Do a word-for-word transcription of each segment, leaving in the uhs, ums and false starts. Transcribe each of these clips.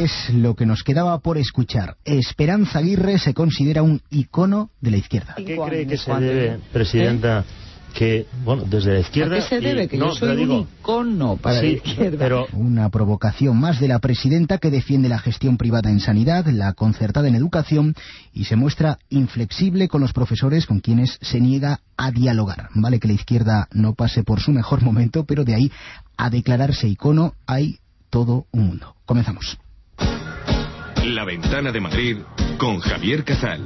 es lo que nos quedaba por escuchar. Esperanza Aguirre se considera un icono de la izquierda. ¿A qué cree que se debe, Presidenta, ¿Eh? que, bueno, desde la izquierda... ¿A qué se debe? Y, que no, yo soy digo, un icono para sí, la izquierda. Pero... Una provocación más de la presidenta, que defiende la gestión privada en sanidad, la concertada en educación, y se muestra inflexible con los profesores con quienes se niega a dialogar. Vale que la izquierda no pase por su mejor momento, pero de ahí a declararse icono hay todo un mundo. Comenzamos. La Ventana de Madrid con Javier Casal.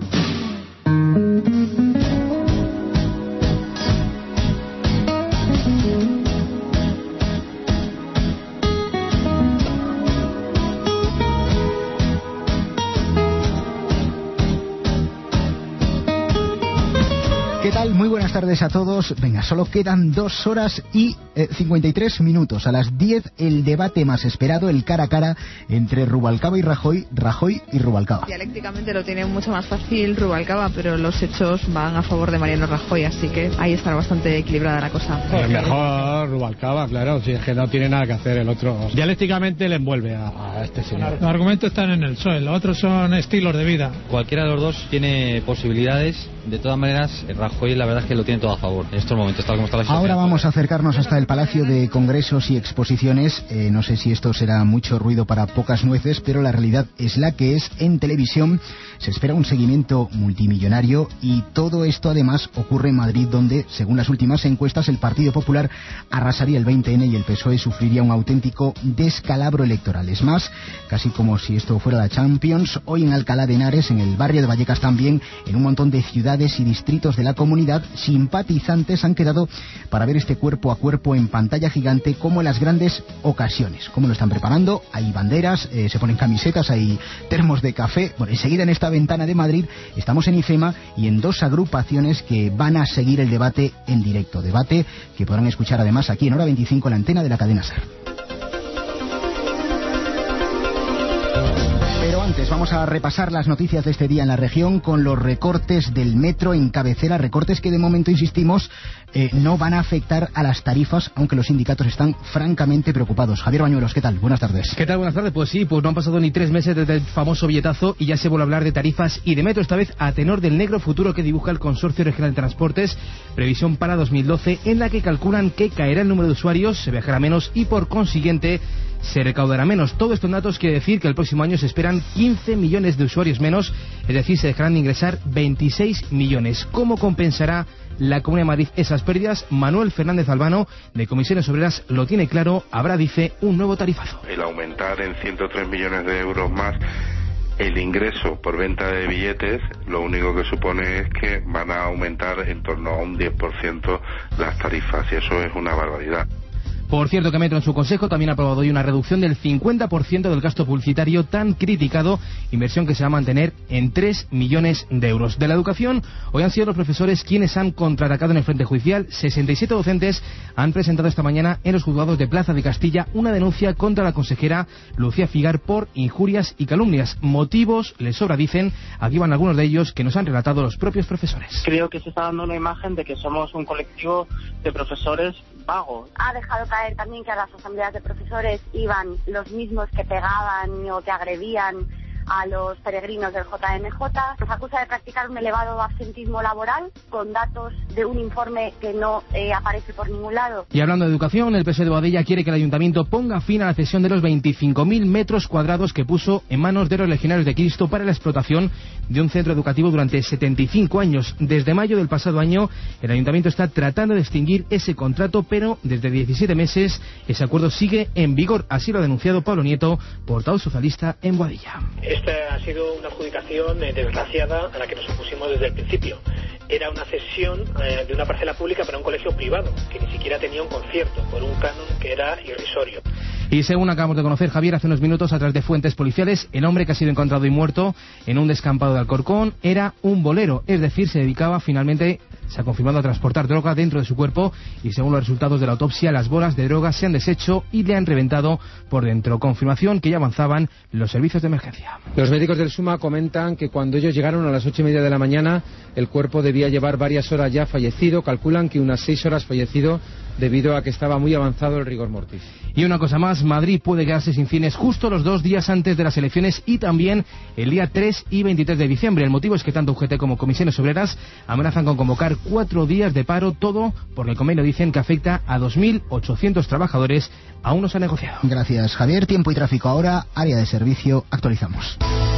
¿Qué tal? Muy buenas tardes a todos. Venga, solo quedan dos horas y eh, cincuenta y tres minutos. A las diez, el debate más esperado, el cara a cara entre Rubalcaba y Rajoy, Rajoy y Rubalcaba. Dialécticamente lo tiene mucho más fácil Rubalcaba, pero los hechos van a favor de Mariano Rajoy, así que ahí está bastante equilibrada la cosa. El mejor Rubalcaba, claro, si es que no tiene nada que hacer el otro. Dialécticamente le envuelve a, a este señor. Los argumentos están en el P S O E, los otros son estilos de vida. Cualquiera de los dos tiene posibilidades. De todas maneras, Rajoy la verdad es que lo tiene todo a favor en estos momentos, tal como está la situación. Ahora vamos a acercarnos hasta el Palacio de Congresos y Exposiciones. Eh, no sé si esto será mucho ruido para pocas nueces, pero la realidad es la que es. En televisión se espera un seguimiento multimillonario y todo esto además ocurre en Madrid, donde, según las últimas encuestas, el Partido Popular arrasaría el veinte ene y el P S O E sufriría un auténtico descalabro electoral. Es más, casi como si esto fuera la Champions, hoy en Alcalá de Henares, en el barrio de Vallecas también, en un montón de ciudades y distritos de la comunidad, simpatizantes han quedado para ver este cuerpo a cuerpo en pantalla gigante como en las grandes ocasiones. ¿Cómo lo están preparando? Hay banderas, eh, se ponen camisetas, hay termos de café. Bueno, enseguida en esta ventana de Madrid estamos en IFEMA y en dos agrupaciones que van a seguir el debate en directo. Debate que podrán escuchar además aquí en Hora veinticinco, la antena de la cadena SER. Pero antes vamos a repasar las noticias de este día en la región con los recortes del metro en cabecera, recortes que de momento, insistimos, eh, no van a afectar a las tarifas, aunque los sindicatos están francamente preocupados. Javier Bañuelos, ¿qué tal? Buenas tardes. ¿Qué tal? Buenas tardes. Pues sí, pues no han pasado ni tres meses desde el famoso billetazo y ya se vuelve a hablar de tarifas y de metro, esta vez a tenor del negro futuro que dibuja el Consorcio Regional de Transportes, previsión para dos mil doce, en la que calculan que caerá el número de usuarios, se viajará menos y por consiguiente se recaudará menos. Todo esto en datos quiere decir que el próximo año se esperan quince millones de usuarios menos, es decir, se dejarán de ingresar veintiséis millones. ¿Cómo compensará la Comunidad de Madrid esas pérdidas? Manuel Fernández Albano, de Comisiones Obreras, lo tiene claro. Habrá, dice, un nuevo tarifazo. El aumentar en ciento tres millones de euros más el ingreso por venta de billetes, lo único que supone es que van a aumentar en torno a un diez por ciento las tarifas, y eso es una barbaridad. Por cierto que Metro en su consejo también ha aprobado hoy una reducción del cincuenta por ciento del gasto publicitario tan criticado, inversión que se va a mantener en tres millones de euros. De la educación, hoy han sido los profesores quienes han contraatacado en el frente judicial. sesenta y siete docentes han presentado esta mañana en los juzgados de Plaza de Castilla una denuncia contra la consejera Lucía Figar por injurias y calumnias. Motivos les sobra, dicen. Aquí van algunos de ellos que nos han relatado los propios profesores. Creo que se está dando una imagen de que somos un colectivo de profesores vagos. Ha dejado caer también que a las asambleas de profesores iban los mismos que pegaban o que agredían a los peregrinos del J M J. Nos acusa de practicar un elevado absentismo laboral con datos de un informe que no eh, aparece por ningún lado. Y hablando de educación, el P S O E de Boadella quiere que el Ayuntamiento ponga fin a la cesión de los veinticinco mil metros cuadrados que puso en manos de los Legionarios de Cristo para la explotación de un centro educativo durante setenta y cinco años. Desde mayo del pasado año, el Ayuntamiento está tratando de extinguir ese contrato, pero desde diecisiete meses ese acuerdo sigue en vigor. Así lo ha denunciado Pablo Nieto, portavoz socialista en Boadella. Esta ha sido una adjudicación eh, desgraciada a la que nos opusimos desde el principio. Era una cesión eh, de una parcela pública para un colegio privado, que ni siquiera tenía un concierto, por un canon que era irrisorio. Y según acabamos de conocer, Javier, hace unos minutos, a través de fuentes policiales, el hombre que ha sido encontrado y muerto en un descampado de Alcorcón era un bolero, es decir, se dedicaba finalmente, se ha confirmado, a transportar droga dentro de su cuerpo, y según los resultados de la autopsia, las bolas de droga se han deshecho y le han reventado por dentro. Confirmación que ya avanzaban los servicios de emergencia. Los médicos del SUMA comentan que cuando ellos llegaron a las ocho y media de la mañana, el cuerpo debía llevar varias horas ya fallecido. Calculan que unas seis horas fallecido debido a que estaba muy avanzado el rigor mortis. Y una cosa más, Madrid puede quedarse sin cines justo los dos días antes de las elecciones y también el día tres y veintitrés de diciembre. El motivo es que tanto U G T como comisiones obreras amenazan con convocar cuatro días de paro, todo porque el convenio dicen que afecta a dos mil ochocientos trabajadores. Aún no se ha negociado. Gracias, Javier. Tiempo y tráfico ahora, área de servicio, actualizamos.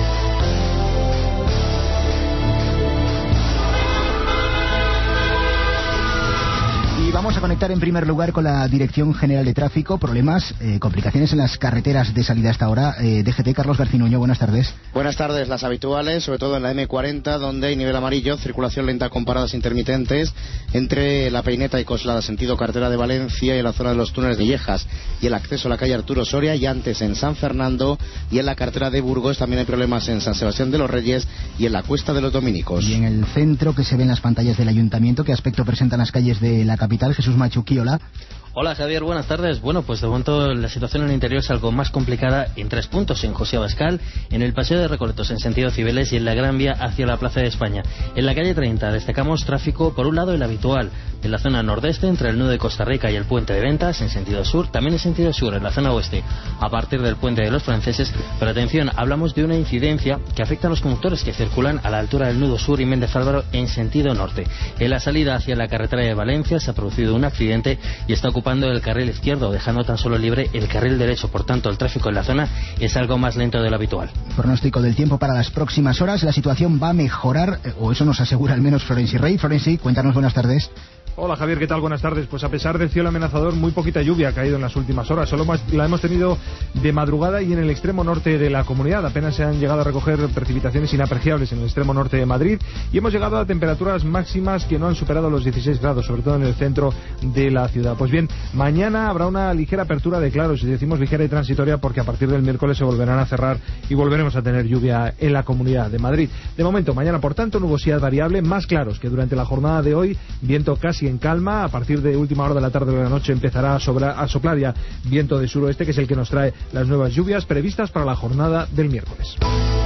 Y vamos a conectar en primer lugar con la Dirección General de Tráfico. Problemas, eh, complicaciones en las carreteras de salida hasta ahora. Eh, D G T, Carlos Garcinuño, buenas tardes. Buenas tardes, las habituales, sobre todo en la eme cuarenta, donde hay nivel amarillo, circulación lenta con paradas intermitentes entre La Peineta y Coslada, sentido carretera de Valencia, y en la zona de los túneles de Llejas, y el acceso a la calle Arturo Soria, y antes en San Fernando, y en la carretera de Burgos también hay problemas en San Sebastián de los Reyes y en la Cuesta de los Dominicos. Y en el centro, que se ve en las pantallas del Ayuntamiento, ¿qué aspecto presentan las calles de la capital? Jesús Machuqui, hola. Hola Javier, buenas tardes. Bueno, pues de momento la situación en el interior es algo más complicada en tres puntos: en José Abascal, en el Paseo de Recoletos en sentido Cibeles y en la Gran Vía hacia la Plaza de España. En la calle treinta destacamos tráfico, por un lado el habitual en la zona nordeste entre el nudo de Costa Rica y el puente de Ventas en sentido sur, también en sentido sur en la zona oeste a partir del puente de los franceses, pero atención, hablamos de una incidencia que afecta a los conductores que circulan a la altura del nudo sur y Méndez Álvaro en sentido norte. En la salida hacia la carretera de Valencia se ha producido un accidente y está ocupando el carril izquierdo, dejando tan solo libre el carril derecho. Por tanto, el tráfico en la zona es algo más lento de lo habitual. Pronóstico del tiempo para las próximas horas. La situación va a mejorar, o eso nos asegura al menos Florenci Rey. Florenci, cuéntanos, buenas tardes. Hola Javier, ¿qué tal? Buenas tardes. Pues a pesar del cielo amenazador, muy poquita lluvia ha caído en las últimas horas. Solo la hemos tenido de madrugada y en el extremo norte de la comunidad. Apenas se han llegado a recoger precipitaciones inapreciables en el extremo norte de Madrid y hemos llegado a temperaturas máximas que no han superado los dieciséis grados, sobre todo en el centro de la ciudad. Pues bien, mañana habrá una ligera apertura de claros, y decimos ligera y transitoria porque a partir del miércoles se volverán a cerrar y volveremos a tener lluvia en la comunidad de Madrid. De momento, mañana, por tanto, nubosidad variable, más claros que durante la jornada de hoy, viento casi en calma. A partir de última hora de la tarde o de la noche empezará a, sobra, a soplar ya viento de suroeste, que es el que nos trae las nuevas lluvias previstas para la jornada del miércoles.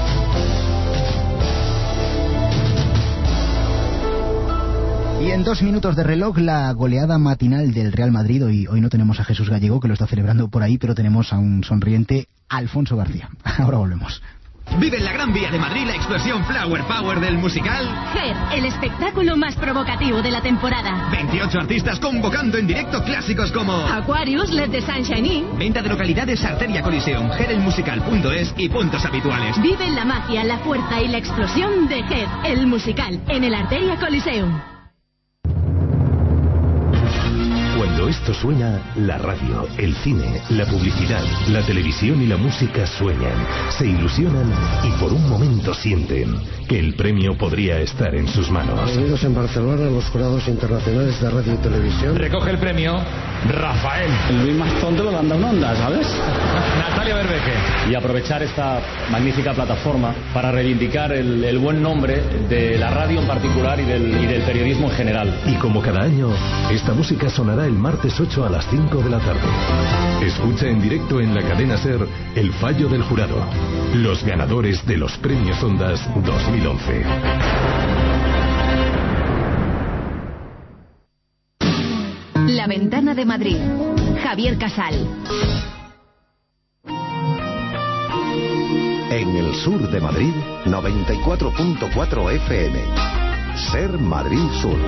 Y en dos minutos de reloj, la goleada matinal del Real Madrid. Hoy, hoy no tenemos a Jesús Gallego, que lo está celebrando por ahí, pero tenemos a un sonriente Alfonso García. Ahora volvemos. Vive en la Gran Vía de Madrid la explosión Flower Power del musical Hair, el espectáculo más provocativo de la temporada. veintiocho artistas convocando en directo clásicos como Aquarius, Let the Sunshine In. Venta de localidades Arteria Coliseum, hair el musical punto es y puntos habituales. Vive la magia, la fuerza y la explosión de Hair, el musical, en el Arteria Coliseum. Cuando esto suena, la radio, el cine, la publicidad, la televisión y la música sueñan, se ilusionan y por un momento sienten que el premio podría estar en sus manos. Reunidos en Barcelona los jurados internacionales de radio y televisión. Recoge el premio Rafael. El Luis Mazón te lo manda una onda, ¿sabes? Natalia Berbeque. Y aprovechar esta magnífica plataforma para reivindicar el, el buen nombre de la radio en particular y del, y del periodismo en general. Y como cada año, esta música sonará el martes ocho a las cinco de la tarde. Escucha en directo en la cadena SER el fallo del jurado. Los ganadores de los premios Ondas dos mil once. La Ventana de Madrid. Javier Casal. En el sur de Madrid, noventa y cuatro punto cuatro F M. SER Madrid Sur.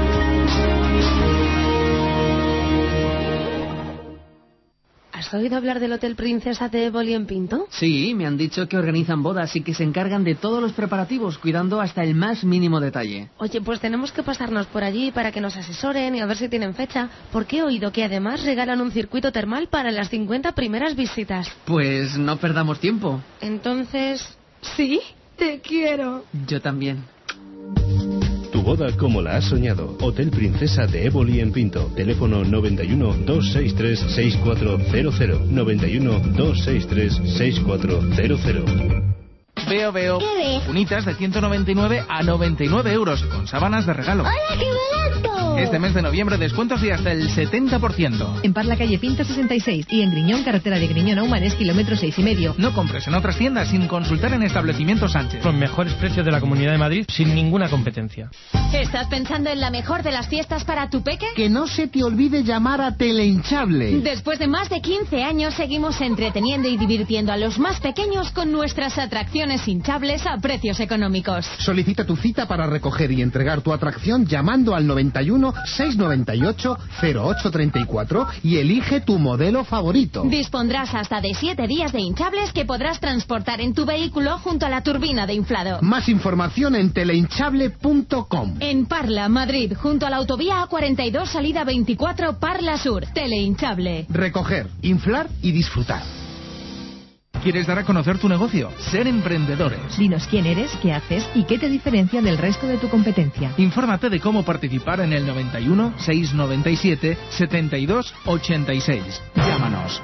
¿Has oído hablar del Hotel Princesa de Éboli en Pinto? Sí, me han dicho que organizan bodas y que se encargan de todos los preparativos, cuidando hasta el más mínimo detalle. Oye, pues tenemos que pasarnos por allí para que nos asesoren y a ver si tienen fecha, porque he oído que además regalan un circuito termal para las cincuenta primeras visitas. Pues no perdamos tiempo. Entonces, ¿sí? Te quiero. Yo también. Tu boda como la has soñado. Hotel Princesa de Éboli en Pinto. Teléfono noventa y uno, doscientos sesenta y tres, sesenta y cuatro cero cero. noventa y uno, doscientos sesenta y tres, sesenta y cuatro cero cero. Veo, veo. ¿Qué ves? Cunitas de ciento noventa y nueve a noventa y nueve euros, con sábanas de regalo. ¡Hola, qué barato! Este mes de noviembre descuentos de hasta el setenta por ciento. En Parla, calle Pinto sesenta y seis, y en Griñón, carretera de Griñón a Humanes, kilómetro seis y medio. No compres en otras tiendas sin consultar en Establecimiento Sánchez. Con mejores precios de la Comunidad de Madrid, sin ninguna competencia. ¿Estás pensando en la mejor de las fiestas para tu peque? Que no se te olvide llamar a Telehinchable. Después de más de quince años seguimos entreteniendo y divirtiendo a los más pequeños con nuestras atracciones hinchables a precios económicos. Solicita tu cita para recoger y entregar tu atracción llamando al noventa y uno, seiscientos noventa y ocho, cero ocho treinta y cuatro y elige tu modelo favorito. Dispondrás hasta de siete días de hinchables que podrás transportar en tu vehículo junto a la turbina de inflado. Más información en telehinchable punto com. En Parla, Madrid, junto a la autovía A cuarenta y dos, salida veinticuatro, Parla Sur. Telehinchable. Recoger, inflar y disfrutar. ¿Quieres dar a conocer tu negocio? Ser emprendedores. Dinos quién eres, qué haces y qué te diferencia del resto de tu competencia. Infórmate de cómo participar en el noventa y uno, seiscientos noventa y siete, setenta y dos, ochenta y seis. Llámanos.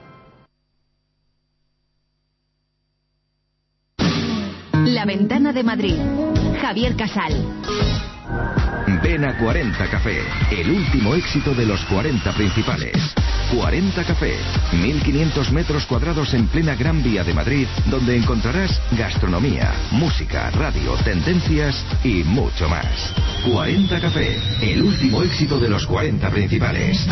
La Ventana de Madrid. Javier Casal. Ven a cuarenta Café, el último éxito de los cuarenta principales. cuarenta Café, mil quinientos metros cuadrados en plena Gran Vía de Madrid, donde encontrarás gastronomía, música, radio, tendencias y mucho más. cuarenta Café, el último éxito de los cuarenta principales.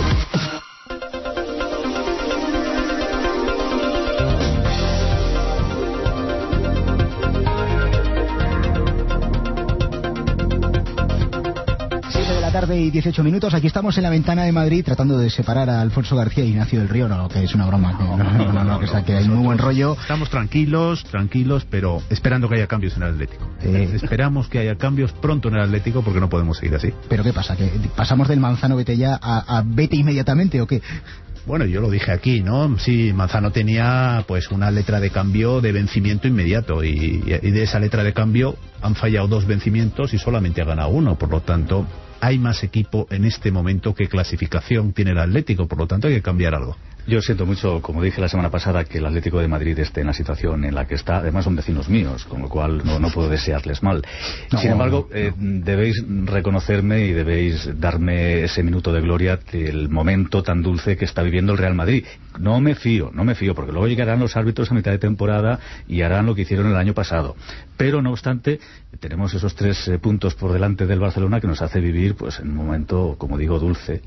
Tarde y dieciocho minutos, aquí estamos en la Ventana de Madrid tratando de separar a Alfonso García y Ignacio del Río, no, que es una broma, que, no, no, no, no, que, está, que hay muy buen rollo. Estamos tranquilos, tranquilos, pero esperando que haya cambios en el Atlético. Eh, Esperamos que haya cambios pronto en el Atlético porque no podemos seguir así. ¿Pero qué pasa? ¿Que pasamos del Manzano vete ya a, a vete inmediatamente o qué? Bueno, yo lo dije aquí, ¿no? Sí, Manzano tenía pues una letra de cambio de vencimiento inmediato y, y de esa letra de cambio han fallado dos vencimientos y solamente ha ganado uno, por lo tanto hay más equipo en este momento que clasificación tiene el Atlético, por lo tanto hay que cambiar algo. Yo siento mucho, como dije la semana pasada, que el Atlético de Madrid esté en la situación en la que está. Además son vecinos míos, con lo cual no, no puedo desearles mal. No, Sin embargo, no. eh, debéis reconocerme y debéis darme ese minuto de gloria del momento tan dulce que está viviendo el Real Madrid. No me fío, no me fío, porque luego llegarán los árbitros a mitad de temporada y harán lo que hicieron el año pasado. Pero, no obstante, tenemos esos tres eh, puntos por delante del Barcelona que nos hace vivir pues en un momento, como digo, dulce.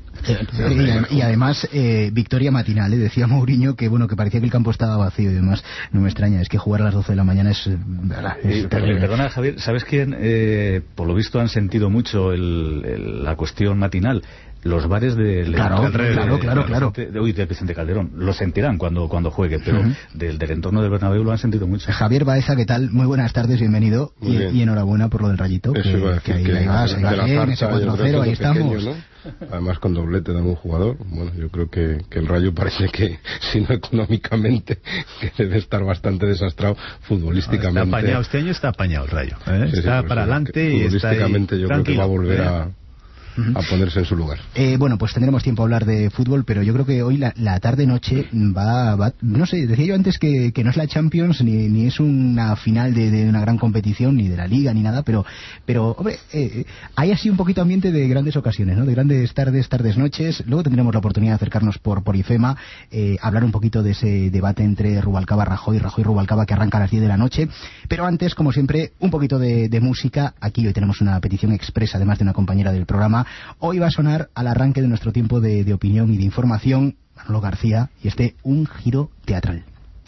Y, y además, eh, victoria matinal. Decía Mourinho que bueno que parecía que el campo estaba vacío y demás. No me extraña, es que jugar a las doce de la mañana es, es eh, perdona, Javier, ¿sabes quién? Eh, por lo visto han sentido mucho el, el, la cuestión matinal. Los bares de... Claro, de, de, claro, de, claro, claro. De, de, uy, de Vicente Calderón. Lo sentirán cuando, cuando juegue, pero uh-huh. del, del entorno del Bernabéu lo han sentido mucho. Javier Baeza, ¿qué tal? Muy buenas tardes, bienvenido. Y, y enhorabuena por lo del Rayito. Eso que, iba a decir, que ahí, que ahí va, se va bien, ese cuatro cero, ahí estamos. Pequeño, ¿no? Además con doblete de algún jugador. Bueno, yo creo que, que el Rayo parece que, si no económicamente, que debe estar bastante desastrado futbolísticamente. Está apañado, este año está apañado el Rayo. ¿eh? Sí, está sí, para adelante y está ahí futbolísticamente yo tranquilo, creo que va a volver ¿eh? a... a ponerse en su lugar. Eh, bueno, pues tendremos tiempo a hablar de fútbol, pero yo creo que hoy la, la tarde-noche va, va... No sé, decía yo antes que, que no es la Champions, ni, ni es una final de, de una gran competición, ni de la Liga, ni nada, pero, pero hombre, eh, hay así un poquito ambiente de grandes ocasiones, ¿no? De grandes tardes, tardes-noches. Luego tendremos la oportunidad de acercarnos por, por IFEMA, eh, hablar un poquito de ese debate entre Rubalcaba-Rajoy, Rajoy-Rubalcaba, que arranca a las diez de la noche. Pero antes, como siempre, un poquito de, de música. Aquí hoy tenemos una petición expresa, además de una compañera del programa. Hoy va a sonar al arranque de nuestro tiempo de, de opinión y de información Manolo García y este Un Giro Teatral.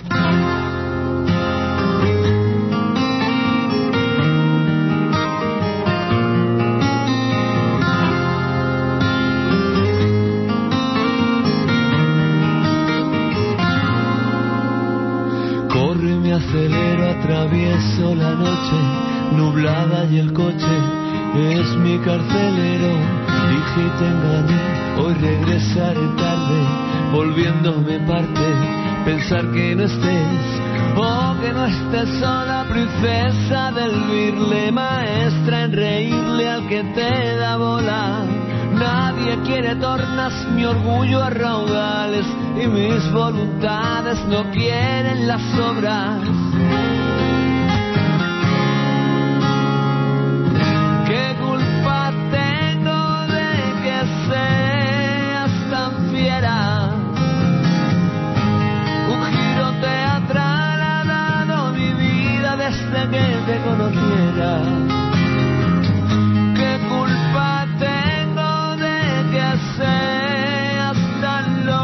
Corre, me acelero, atravieso la noche nublada y el coche es mi carcelero. Dije te engañé, hoy regresaré tarde, volviéndome parte, pensar que no estés, oh que no estés sola, princesa del birle, maestra en reírle al que te da bola. Nadie quiere tornas, mi orgullo a raudales y mis voluntades no quieren las obras.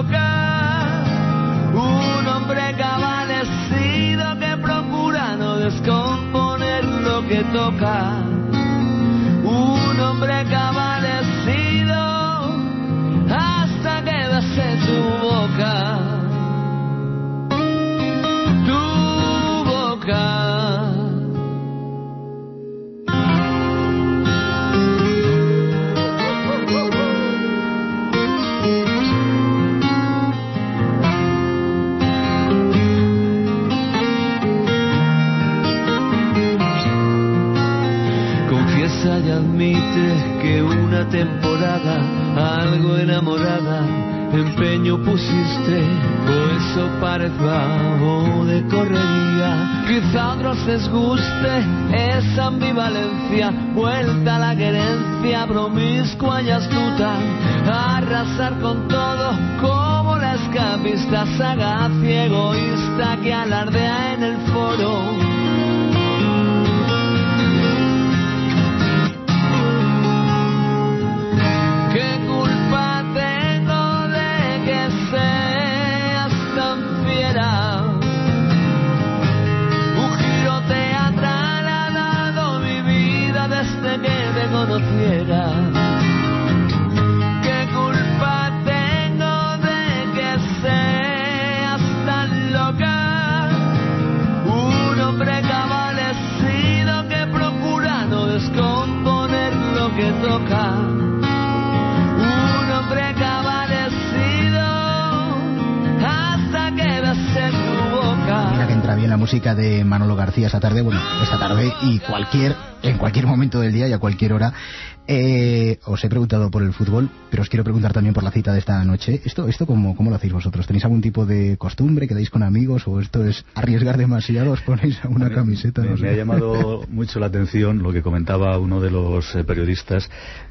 loca. Un hombre cabalecido que procura no descomponer lo que toca. Un hombre cabalecido hasta que bese tu boca. Tu boca. Y admite que una temporada, algo enamorada, empeño pusiste, o eso parece o de correría. Quizá a otros les guste esa ambivalencia, vuelta a la querencia, promiscua y astuta, arrasar con todo como la escapista, sagaz y egoísta que alardea en el foro. Conociera. ¿Qué culpa tengo de que seas tan loca? Un hombre cabalecido que procura no descomponer lo que toca. Un hombre cabalecido hasta que bese tu boca. Mira que entra bien la música de Manolo García esta tarde, bueno, esta tarde y cualquier en cualquier momento del día y a cualquier hora. Eh, os he preguntado por el fútbol, pero os quiero preguntar también por la cita de esta noche. ¿Esto esto cómo, cómo lo hacéis vosotros? ¿Tenéis algún tipo de costumbre? ¿Quedáis con amigos? ¿O esto es arriesgar demasiado? ¿Os ponéis a una camiseta? Me, no sé. me ha llamado mucho la atención lo que comentaba uno de los eh, periodistas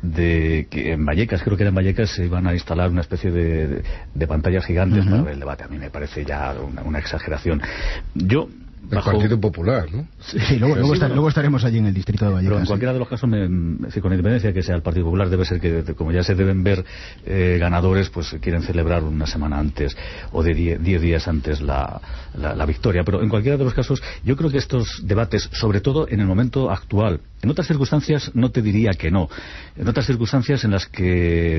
de que en Vallecas, creo que era en Vallecas, se iban a instalar una especie de, de, de pantallas gigantes uh-huh. para ver el debate. A mí me parece ya una, una exageración. Yo... El Bajo... Partido Popular, ¿no? Sí, sí luego, luego, sí, está, bueno. luego estaremos allí en el distrito de Vallecas. Pero en cualquiera de los casos, me, me, con independencia que sea el Partido Popular, debe ser que, como ya se deben ver eh, ganadores, pues quieren celebrar una semana antes o de diez días antes la, la, la victoria. Pero en cualquiera de los casos, yo creo que estos debates, sobre todo en el momento actual, en otras circunstancias no te diría que no. En otras circunstancias en las que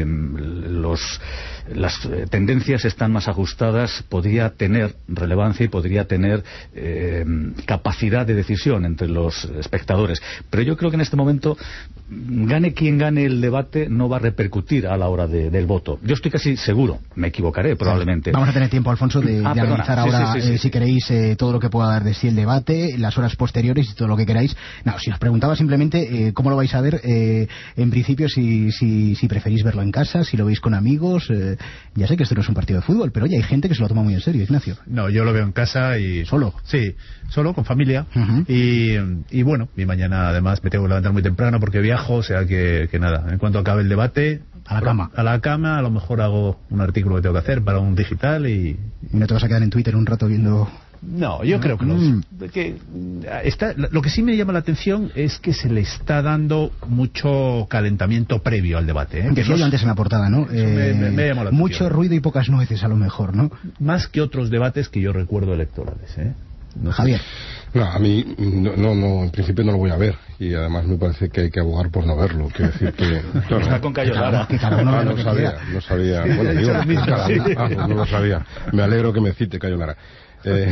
los, las tendencias están más ajustadas, podría tener relevancia y podría tener... Eh, capacidad de decisión entre los espectadores, pero yo creo que en este momento gane quien gane el debate no va a repercutir a la hora de, del voto. Yo estoy casi seguro, me equivocaré probablemente. Vamos a tener tiempo, Alfonso, de, ah, de analizar sí, ahora, sí, sí, sí, eh, si queréis, eh, todo lo que pueda dar de sí el debate, las horas posteriores y todo lo que queráis. No, si os preguntaba simplemente eh, cómo lo vais a ver, eh, en principio si, si, si preferís verlo en casa, si lo veis con amigos. Eh, ya sé que esto no es un partido de fútbol, pero oye, hay gente que se lo toma muy en serio, Ignacio. No, yo lo veo en casa y... ¿Solo? Sí, solo, con familia. Uh-huh. y, y bueno, y mañana además me tengo que levantar muy temprano porque viajo, o sea que, que nada, en cuanto acabe el debate... A la cama. A la cama, a lo mejor hago un artículo que tengo que hacer para un digital y... ¿Y no te vas a quedar en Twitter un rato viendo...? No, yo creo que no. Mm. Que está, lo que sí me llama la atención es que se le está dando mucho calentamiento previo al debate, ¿eh? Decía yo antes en la portada, ¿no? Eh, me, me llama la mucho atención. Ruido y pocas nueces, a lo mejor, ¿no? Más que otros debates que yo recuerdo electorales, ¿eh? No Javier. No, a mí no, no, no, en principio no lo voy a ver y además me parece que hay que abogar por no verlo. Quiero decir que... Claro, está con Cayo Lara. Ah, no, no sabía, no sabía. Sí, bueno, digo, mismo, cada, sí. ah, pues no lo sabía. Me alegro que me cite Cayo Lara. Eh,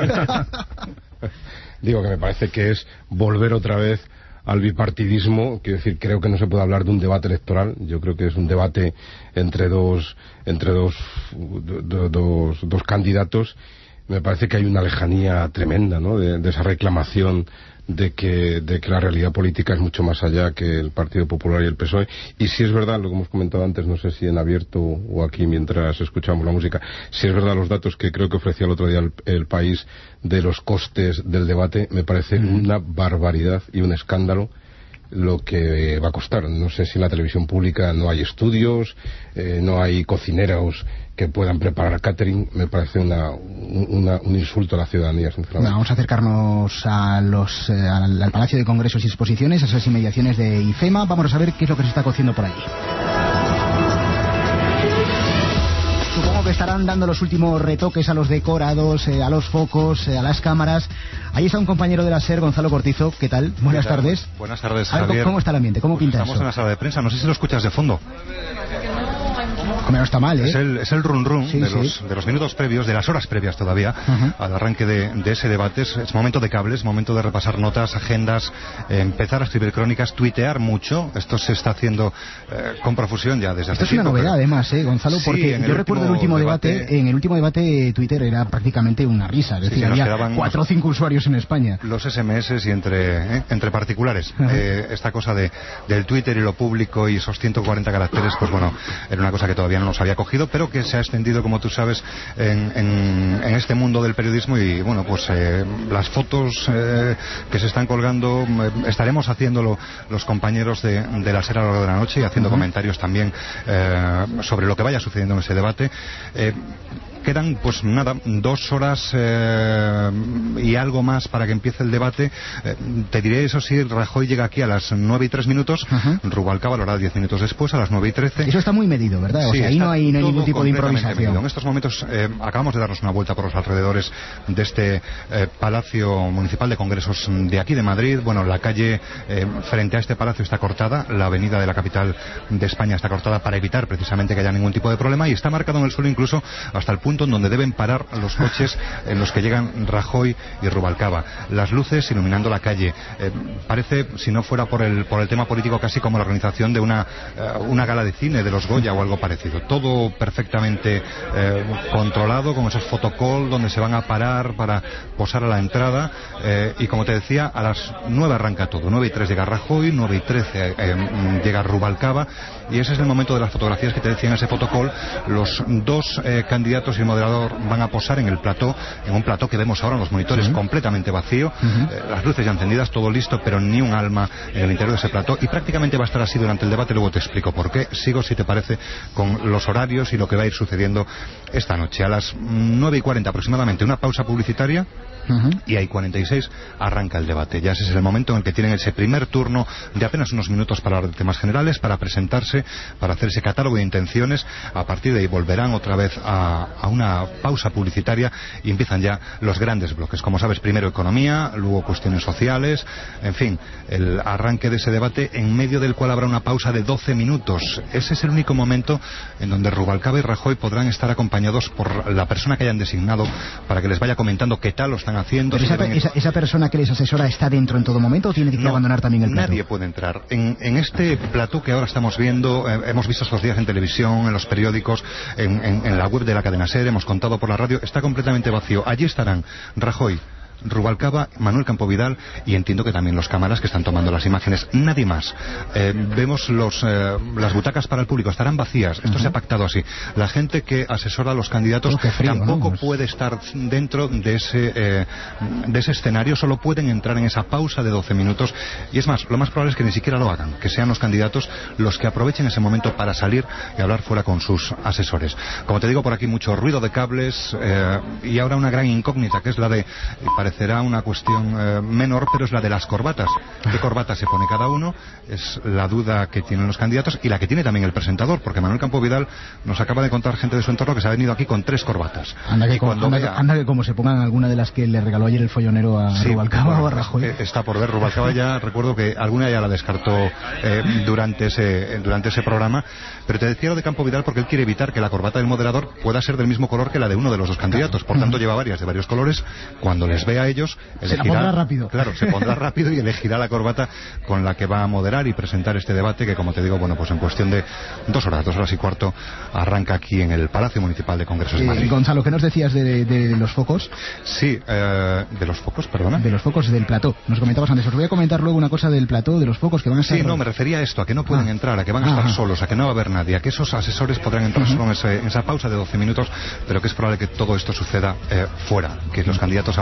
digo que me parece que es volver otra vez al bipartidismo. Quiero decir, creo que no se puede hablar de un debate electoral. Yo creo que es un debate entre dos entre dos do, dos, dos candidatos. Me parece que hay una lejanía tremenda, ¿no? de, de esa reclamación de que, de que la realidad política es mucho más allá que el Partido Popular y el P S O E. Y si es verdad, lo que hemos comentado antes, no sé si en abierto o aquí mientras escuchamos la música, si es verdad los datos que creo que ofrecía el otro día el, el País de los costes del debate, me parece mm. una barbaridad y un escándalo lo que va a costar. No sé si en la televisión pública no hay estudios, eh, no hay cocineros que puedan preparar catering. Me parece una, una, un insulto a la ciudadanía, sinceramente. Bueno, vamos a acercarnos a los, eh, al, al Palacio de Congresos y Exposiciones, a esas inmediaciones de IFEMA. Vamos a ver qué es lo que se está cociendo por allí. Supongo que estarán dando los últimos retoques a los decorados, eh, a los focos, eh, a las cámaras. Ahí está un compañero de la SER, Gonzalo Cortizo. ¿Qué tal? Buenas tardes. Buenas tardes, a ver, Javier. ¿Cómo está el ambiente? ¿Cómo pinta Estamos eso? en la sala de prensa. No sé si lo escuchas de fondo. Como no está mal, ¿eh? Es el, es el run run sí, de, sí. los, de los minutos previos, de las horas previas todavía, uh-huh. al arranque de, de ese debate. Es, es momento de cables, momento de repasar notas, agendas, eh, empezar a escribir crónicas, tuitear mucho. Esto se está haciendo eh, con profusión ya desde hace Esto es una tiempo, novedad, pero... además, ¿eh, Gonzalo? Sí, porque yo recuerdo el último debate, debate, en el último debate Twitter era prácticamente una risa. Es decir, sí, había cuatro o cinco usuarios en España. Los ese eme ese y entre, eh, entre particulares. Uh-huh. Eh, esta cosa de, del Twitter y lo público y esos ciento cuarenta caracteres, pues bueno, era una cosa que todavía no nos había cogido, pero que se ha extendido, como tú sabes, en, en, en este mundo del periodismo. Y bueno, pues eh, las fotos eh, que se están colgando, eh, estaremos haciéndolo los compañeros de, de la SER a lo largo de la noche y haciendo uh-huh. comentarios también eh, sobre lo que vaya sucediendo en ese debate. Eh, Quedan, pues nada, dos horas eh, y algo más para que empiece el debate. Eh, te diré, eso sí, Rajoy llega aquí a las nueve y tres minutos, uh-huh. Rubalcaba lo hará diez minutos después, a las nueve y trece. Eso está muy medido, ¿verdad? O sí, sea, ahí no hay, no hay ningún tipo de improvisación. Medido. En estos momentos eh, acabamos de darnos una vuelta por los alrededores de este eh, Palacio Municipal de Congresos de aquí de Madrid. Bueno, la calle eh, frente a este palacio está cortada, la avenida de la capital de España está cortada para evitar precisamente que haya ningún tipo de problema, y está marcado en el suelo incluso hasta el punto en donde deben parar los coches en los que llegan Rajoy y Rubalcaba. Las luces iluminando la calle. Eh, parece, si no fuera por el, por el tema político, casi como la organización de una, uh, una gala de cine de los Goya o algo parecido. Todo perfectamente eh, controlado, con esos photocall donde se van a parar para posar a la entrada. Eh, y como te decía, a las nueve arranca todo. nueve y tres llega Rajoy, nueve y trece eh, llega Rubalcaba. Y ese es el momento de las fotografías que te decía en ese protocolo. Los dos eh, candidatos y el moderador van a posar en el plató, en un plató que vemos ahora en los monitores, uh-huh. completamente vacío, uh-huh. eh, las luces ya encendidas, todo listo, pero ni un alma en el interior de ese plató, y prácticamente va a estar así durante el debate. Luego te explico por qué. Sigo, si te parece, con los horarios y lo que va a ir sucediendo esta noche. A las nueve y cuarenta aproximadamente, una pausa publicitaria. Uh-huh. Y ahí cuarenta y seis arranca el debate. Ya ese es el momento en el que tienen ese primer turno de apenas unos minutos para hablar de temas generales, para presentarse, para hacer ese catálogo de intenciones. A partir de ahí volverán otra vez a, a una pausa publicitaria y empiezan ya los grandes bloques. Como sabes, primero economía, luego cuestiones sociales, en fin, el arranque de ese debate, en medio del cual habrá una pausa de doce minutos. Ese es el único momento en donde Rubalcaba y Rajoy podrán estar acompañados por la persona que hayan designado para que les vaya comentando qué tal lo están haciendo. Pero esa, esa, esa persona que les asesora está dentro en todo momento, ¿o tiene que no, abandonar también el plató? Nadie puede entrar. En, en este plató que ahora estamos viendo, eh, hemos visto estos días en televisión, en los periódicos, en, en, en la web de la cadena SER, hemos contado por la radio, está completamente vacío. Allí estarán Rajoy, Rubalcaba, Manuel Campovidal y entiendo que también los cámaras que están tomando las imágenes. Nadie más. Eh, vemos los, eh, las butacas para el público, estarán vacías. Esto uh-huh. se ha pactado así. La gente que asesora a los candidatos oh, frío, tampoco ¿no? puede estar dentro de ese, eh, de ese escenario, solo pueden entrar en esa pausa de doce minutos. Y es más, lo más probable es que ni siquiera lo hagan, que sean los candidatos los que aprovechen ese momento para salir y hablar fuera con sus asesores. Como te digo, por aquí mucho ruido de cables eh, y ahora una gran incógnita, que es la de... Parecerá una cuestión eh, menor, pero es la de las corbatas. ¿Qué corbata se pone cada uno? Es la duda que tienen los candidatos y la que tiene también el presentador, porque Manuel Campovidal nos acaba de contar, gente de su entorno, que se ha venido aquí con tres corbatas. Anda que, con, anda, vea... anda que como se pongan alguna de las que le regaló ayer el follonero a sí, Rubalcaba bueno, o a Rajoy. Eh, está por ver. Rubalcaba ya, recuerdo que alguna ya la descartó eh, durante, ese, durante ese programa, pero te decía lo de Campovidal porque él quiere evitar que la corbata del moderador pueda ser del mismo color que la de uno de los dos candidatos. Por tanto, lleva varias de varios colores. Cuando les ve a ellos, elegirá, se la pondrá rápido. Claro, se pondrá rápido y elegirá la corbata con la que va a moderar y presentar este debate, que como te digo, bueno, pues en cuestión de dos horas, dos horas y cuarto, arranca aquí en el Palacio Municipal de Congresos de Madrid. Eh, Gonzalo, ¿qué nos decías de, de, de los focos? Sí, eh, de los focos, perdona. De los focos del plató. Nos comentabas antes. Os voy a comentar luego una cosa del plató, de los focos que van a estar... Sí, no, me refería a esto, a que no pueden ah. entrar, a que van a estar ah. solos, a que no va a haber nadie, a que esos asesores podrán entrar uh-huh. solo en, ese, en esa pausa de doce minutos, pero que es probable que todo esto suceda eh, fuera, que los candidatos abandonen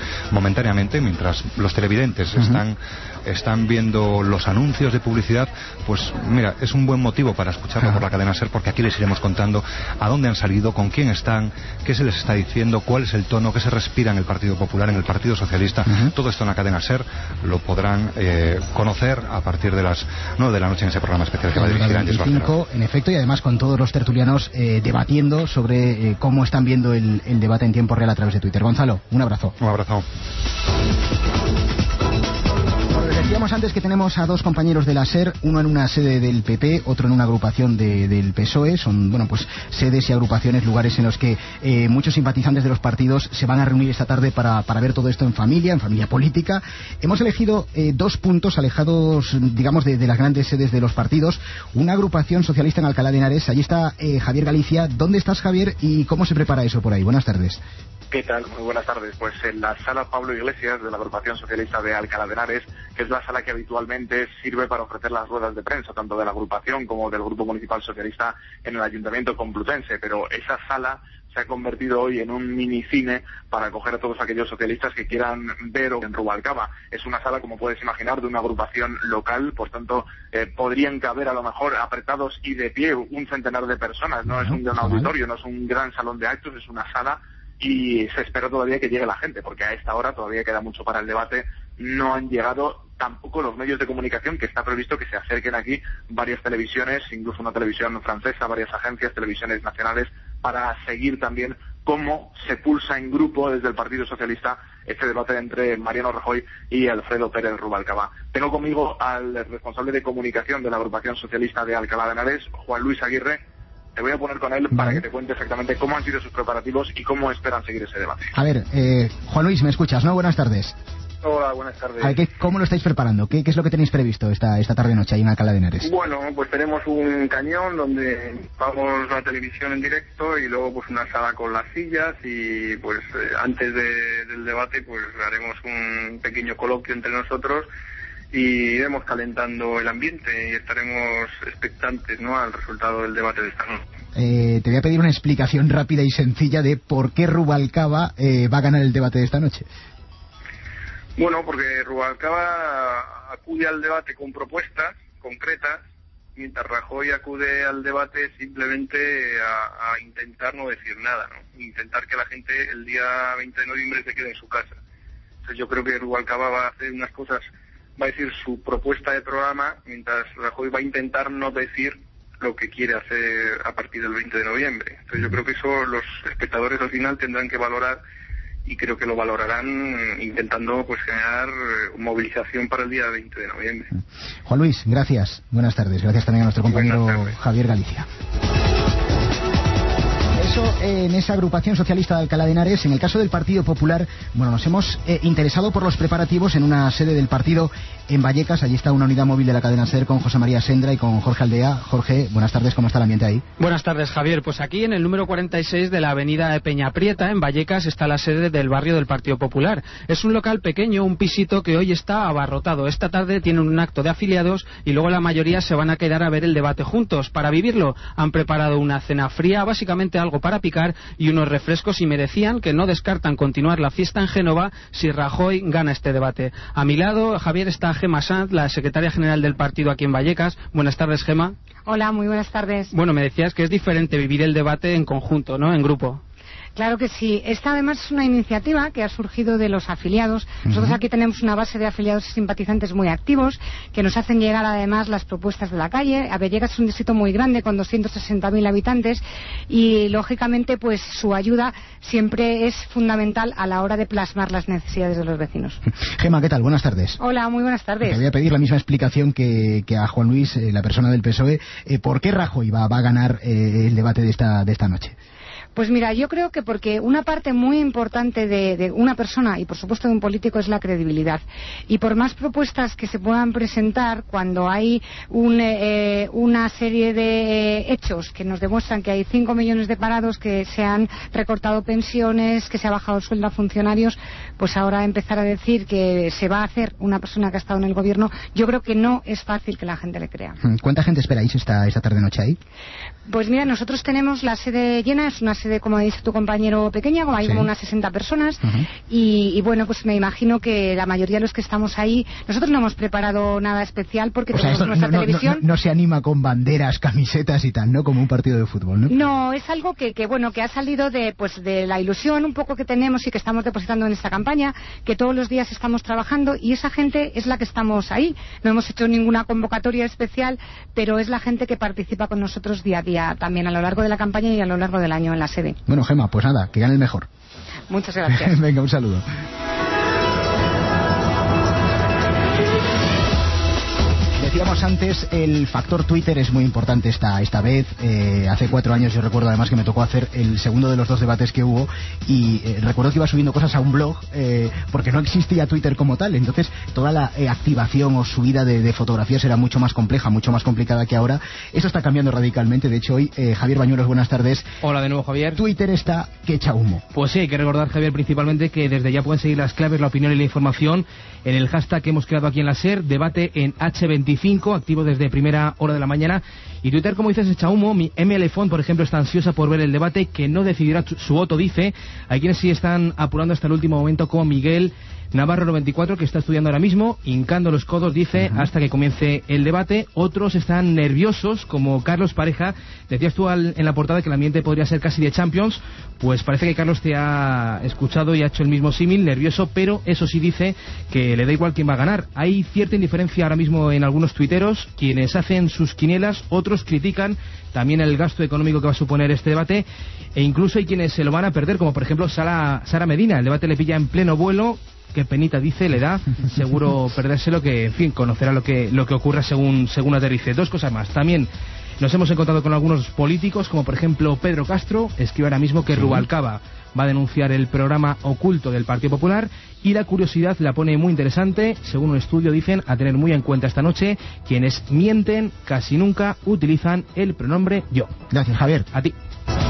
momentáneamente, mientras los televidentes uh-huh. están, están viendo los anuncios de publicidad, pues mira, es un buen motivo para escucharlo uh-huh. por la cadena SER, porque aquí les iremos contando a dónde han salido, con quién están, qué se les está diciendo, cuál es el tono que se respira en el Partido Popular, en el Partido Socialista. Uh-huh. Todo esto en la cadena SER lo podrán eh, conocer a partir de las nueve de la noche en ese programa especial que va a dirigir Ángel veinticinco, en efecto, y además con todos los tertulianos eh, debatiendo sobre eh, cómo están viendo el, el debate en tiempo real a través de Twitter. Gonzalo, un abrazo. Un abrazo. Decíamos antes que tenemos a dos compañeros de la SER, uno en una sede del P P, otro en una agrupación de, del P S O E. Son, bueno, pues sedes y agrupaciones, lugares en los que eh, muchos simpatizantes de los partidos se van a reunir esta tarde para, para ver todo esto en familia, en familia política. Hemos elegido eh, dos puntos alejados, digamos, de, de las grandes sedes de los partidos. Una agrupación socialista en Alcalá de Henares. Allí está eh, Javier Galicia. ¿Dónde estás, Javier, y cómo se prepara eso por ahí? Buenas tardes. ¿Qué tal? Muy buenas tardes. Pues en la sala Pablo Iglesias de la agrupación socialista de Alcalá de Henares, que es la sala que habitualmente sirve para ofrecer las ruedas de prensa, tanto de la agrupación como del Grupo Municipal Socialista en el Ayuntamiento Complutense. Pero esa sala se ha convertido hoy en un minicine para acoger a todos aquellos socialistas que quieran ver en Rubalcaba. Es una sala, como puedes imaginar, de una agrupación local, por tanto, eh, podrían caber a lo mejor apretados y de pie un centenar de personas. No es un gran auditorio, no es un gran salón de actos, es una sala. Y se espera todavía que llegue la gente, porque a esta hora todavía queda mucho para el debate. No han llegado tampoco los medios de comunicación, que está previsto que se acerquen aquí varias televisiones, incluso una televisión francesa, varias agencias, televisiones nacionales, para seguir también cómo se pulsa en grupo desde el Partido Socialista este debate entre Mariano Rajoy y Alfredo Pérez Rubalcaba. Tengo conmigo al responsable de comunicación de la agrupación socialista de Alcalá de Henares, Juan Luis Aguirre. Te voy a poner con él para que te cuente exactamente cómo han sido sus preparativos y cómo esperan seguir ese debate. A ver, eh, Juan Luis, ¿me escuchas, no? Buenas tardes. Hola, buenas tardes. A ver, ¿qué, ¿cómo lo estáis preparando? ¿Qué, ¿Qué es lo que tenéis previsto esta, esta tarde-noche ahí en Alcalá de Henares? Bueno, pues tenemos un cañón donde vamos la televisión en directo y luego pues una sala con las sillas y pues eh, antes de, del debate pues haremos un pequeño coloquio entre nosotros y iremos calentando el ambiente y estaremos expectantes, ¿no?, al resultado del debate de esta noche. Eh, te voy a pedir una explicación rápida y sencilla de por qué Rubalcaba eh, va a ganar el debate de esta noche. Bueno, porque Rubalcaba acude al debate con propuestas concretas, mientras Rajoy acude al debate simplemente a, a intentar no decir nada, ¿no? Intentar que la gente el día veinte de noviembre se quede en su casa. Entonces yo creo que Rubalcaba va a hacer unas cosas, va a decir su propuesta de programa, mientras Rajoy va a intentar no decir lo que quiere hacer a partir del veinte de noviembre. Entonces yo creo que eso los espectadores al final tendrán que valorar y creo que lo valorarán intentando pues generar movilización para el día veinte de noviembre. Juan Luis, gracias. Buenas tardes. Gracias también a nuestro compañero Javier Galicia. Eso en esa agrupación socialista de Alcalá de Henares. En el caso del Partido Popular, bueno, nos hemos eh, interesado por los preparativos en una sede del partido en Vallecas. Allí está una unidad móvil de la cadena SER con José María Sendra y con Jorge Aldea. Jorge, buenas tardes, ¿cómo está el ambiente ahí? Buenas tardes, Javier. Pues aquí en el número cuarenta y seis de la avenida Peñaprieta, en Vallecas, está la sede del barrio del Partido Popular. Es un local pequeño, un pisito que hoy está abarrotado. Esta tarde tienen un acto de afiliados y luego la mayoría se van a quedar a ver el debate juntos. Para vivirlo han preparado una cena fría, básicamente algo para picar y unos refrescos, y me decían que no descartan continuar la fiesta en Génova si Rajoy gana este debate. A mi lado, Javier, está Gemma Sanz, la secretaria general del partido aquí en Vallecas. Buenas tardes, Gemma. Hola, muy buenas tardes. Bueno, me decías que es diferente vivir el debate en conjunto, ¿no?, en grupo. Claro que sí. Esta además es una iniciativa que ha surgido de los afiliados. Nosotros aquí tenemos una base de afiliados y simpatizantes muy activos que nos hacen llegar además las propuestas de la calle. Vallecas es un distrito muy grande con doscientos sesenta mil habitantes y lógicamente pues su ayuda siempre es fundamental a la hora de plasmar las necesidades de los vecinos. Gemma, ¿qué tal? Buenas tardes. Hola, muy buenas tardes. Te voy a pedir la misma explicación que, que a Juan Luis, eh, la persona del P S O E. Eh, ¿Por qué Rajoy va, va a ganar eh, el debate de esta, de esta noche? Pues mira, yo creo que porque una parte muy importante de, de una persona y por supuesto de un político es la credibilidad. Y por más propuestas que se puedan presentar cuando hay un, eh, una serie de eh, hechos que nos demuestran que hay cinco millones de parados, que se han recortado pensiones, que se ha bajado el sueldo a funcionarios, pues ahora empezar a decir que se va a hacer una persona que ha estado en el gobierno, yo creo que no es fácil que la gente le crea. ¿Cuánta gente esperáis esta, esta tarde-noche ahí? Pues mira, nosotros tenemos la sede llena, es una sede sede, como dice tu compañero, pequeña, como hay sí. como unas sesenta personas. Uh-huh. y, y bueno, pues me imagino que la mayoría de los que estamos ahí, nosotros no hemos preparado nada especial porque o tenemos sea, nuestra no, televisión. No, no, no se anima con banderas, camisetas y tal, ¿no? Como un partido de fútbol, ¿no? No, es algo que, que bueno, que ha salido de, pues, de la ilusión un poco que tenemos y que estamos depositando en esta campaña, que todos los días estamos trabajando, y esa gente es la que estamos ahí. No hemos hecho ninguna convocatoria especial, pero es la gente que participa con nosotros día a día, también a lo largo de la campaña y a lo largo del año en la sede. Bueno, Gemma, pues nada, que gane el mejor. Muchas gracias. Venga, un saludo. Decíamos antes, el factor Twitter es muy importante esta, esta vez. Eh, hace cuatro años yo recuerdo además que me tocó hacer el segundo de los dos debates que hubo, y eh, recuerdo que iba subiendo cosas a un blog eh, porque no existía Twitter como tal. Entonces toda la eh, activación o subida de, de fotografías era mucho más compleja, mucho más complicada que ahora. Eso está cambiando radicalmente. De hecho hoy, eh, Javier Bañuelos, buenas tardes. Hola de nuevo, Javier. Twitter está que echa humo. Pues sí, hay que recordar, Javier, principalmente que desde ya pueden seguir las claves, la opinión y la información en el hashtag que hemos creado aquí en la SER, debate en hache veinticinco, activo desde primera hora de la mañana. Y Twitter, como dices, echa humo. Mi M L Font, por ejemplo, está ansiosa por ver el debate, que no decidirá su voto, dice. Hay quienes sí están apurando hasta el último momento, como Miguel Navarro noventa y cuatro, que está estudiando ahora mismo, hincando los codos, dice, uh-huh. hasta que comience el debate. Otros están nerviosos, como Carlos Pareja. Decías tú al, en la portada que el ambiente podría ser casi de Champions. Pues parece que Carlos te ha escuchado y ha hecho el mismo símil, nervioso, pero eso sí dice que le da igual quién va a ganar. Hay cierta indiferencia ahora mismo en algunos tuiteros, quienes hacen sus quinielas, otros critican también el gasto económico que va a suponer este debate, e incluso hay quienes se lo van a perder, como por ejemplo Sara, Sara Medina. El debate le pilla en pleno vuelo. Qué penita, dice, le da seguro perdérselo, que en fin, conocerá lo que lo que ocurra según según aterrice. Dos cosas más. También nos hemos encontrado con algunos políticos, como por ejemplo Pedro Castro, escribe ahora mismo que sí. Rubalcaba va a denunciar el programa oculto del Partido Popular, y la curiosidad la pone muy interesante. Según un estudio, dicen, a tener muy en cuenta esta noche, quienes mienten casi nunca utilizan el pronombre yo. Gracias, Javier. A ti.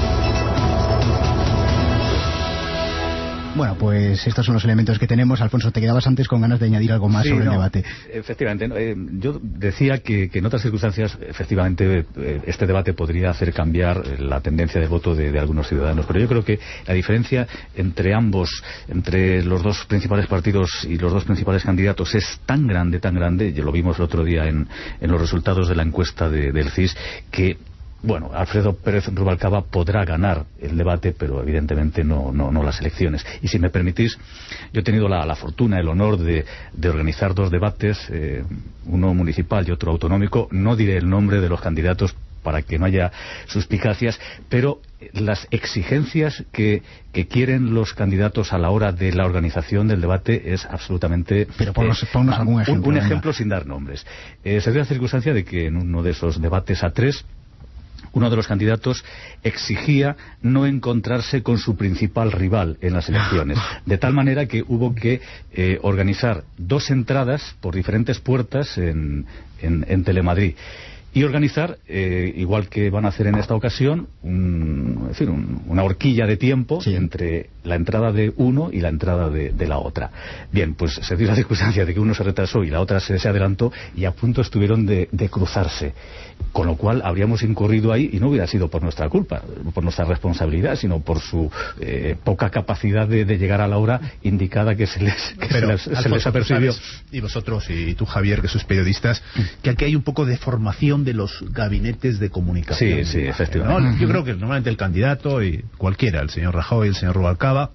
Bueno, pues estos son los elementos que tenemos. Alfonso, te quedabas antes con ganas de añadir algo más sí, sobre no, el debate. Efectivamente, eh, yo decía que, que en otras circunstancias, efectivamente, eh, este debate podría hacer cambiar la tendencia de voto de, de algunos ciudadanos, pero yo creo que la diferencia entre ambos, entre los dos principales partidos y los dos principales candidatos, es tan grande, tan grande, ya lo vimos el otro día en, en los resultados de la encuesta de, del C I S, que bueno, Alfredo Pérez Rubalcaba podrá ganar el debate, pero evidentemente no, no, no las elecciones. Y si me permitís, yo he tenido la, la fortuna, el honor de, de organizar dos debates, eh, uno municipal y otro autonómico. No diré el nombre de los candidatos para que no haya suspicacias, pero las exigencias que, que quieren los candidatos a la hora de la organización del debate es absolutamente... Pero ponnos, eh, ponnos algún ejemplo. Un, un ejemplo sin dar nombres. Eh, se dio la circunstancia de que en uno de esos debates a tres, uno de los candidatos exigía no encontrarse con su principal rival en las elecciones, de tal manera que hubo que eh, organizar dos entradas por diferentes puertas en, en, en Telemadrid. Y organizar, eh, igual que van a hacer en esta ocasión, un, en fin, un, una horquilla de tiempo sí. entre la entrada de uno y la entrada de, de la otra. Bien, pues se dio la circunstancia de que uno se retrasó y la otra se, se adelantó, y a punto estuvieron de, de cruzarse. Con lo cual habríamos incurrido ahí, y no hubiera sido por nuestra culpa, por nuestra responsabilidad, sino por su eh, poca capacidad de, de llegar a la hora indicada que se les, que Pero, se les, se les apercibió. Y vosotros y tú, Javier, que sois periodistas, que aquí hay un poco de formación de los gabinetes de comunicación. Sí, sí, efectivamente. ¿no? Yo creo que normalmente el candidato y cualquiera, el señor Rajoy, el señor Rubalcaba,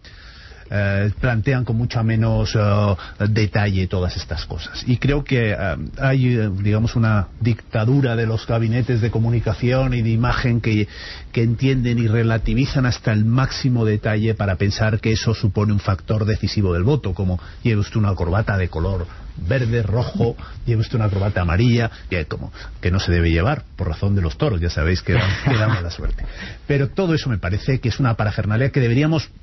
eh, plantean con mucho menos uh, detalle todas estas cosas. Y creo que uh, hay, uh, digamos, una dictadura de los gabinetes de comunicación y de imagen que, que entienden y relativizan hasta el máximo detalle para pensar que eso supone un factor decisivo del voto, como lleve usted una corbata de color verde, rojo, lleve usted una corbata amarilla, que, como, que no se debe llevar por razón de los toros, ya sabéis que dan, que dan mala suerte. Pero todo eso me parece que es una parafernalia que deberíamos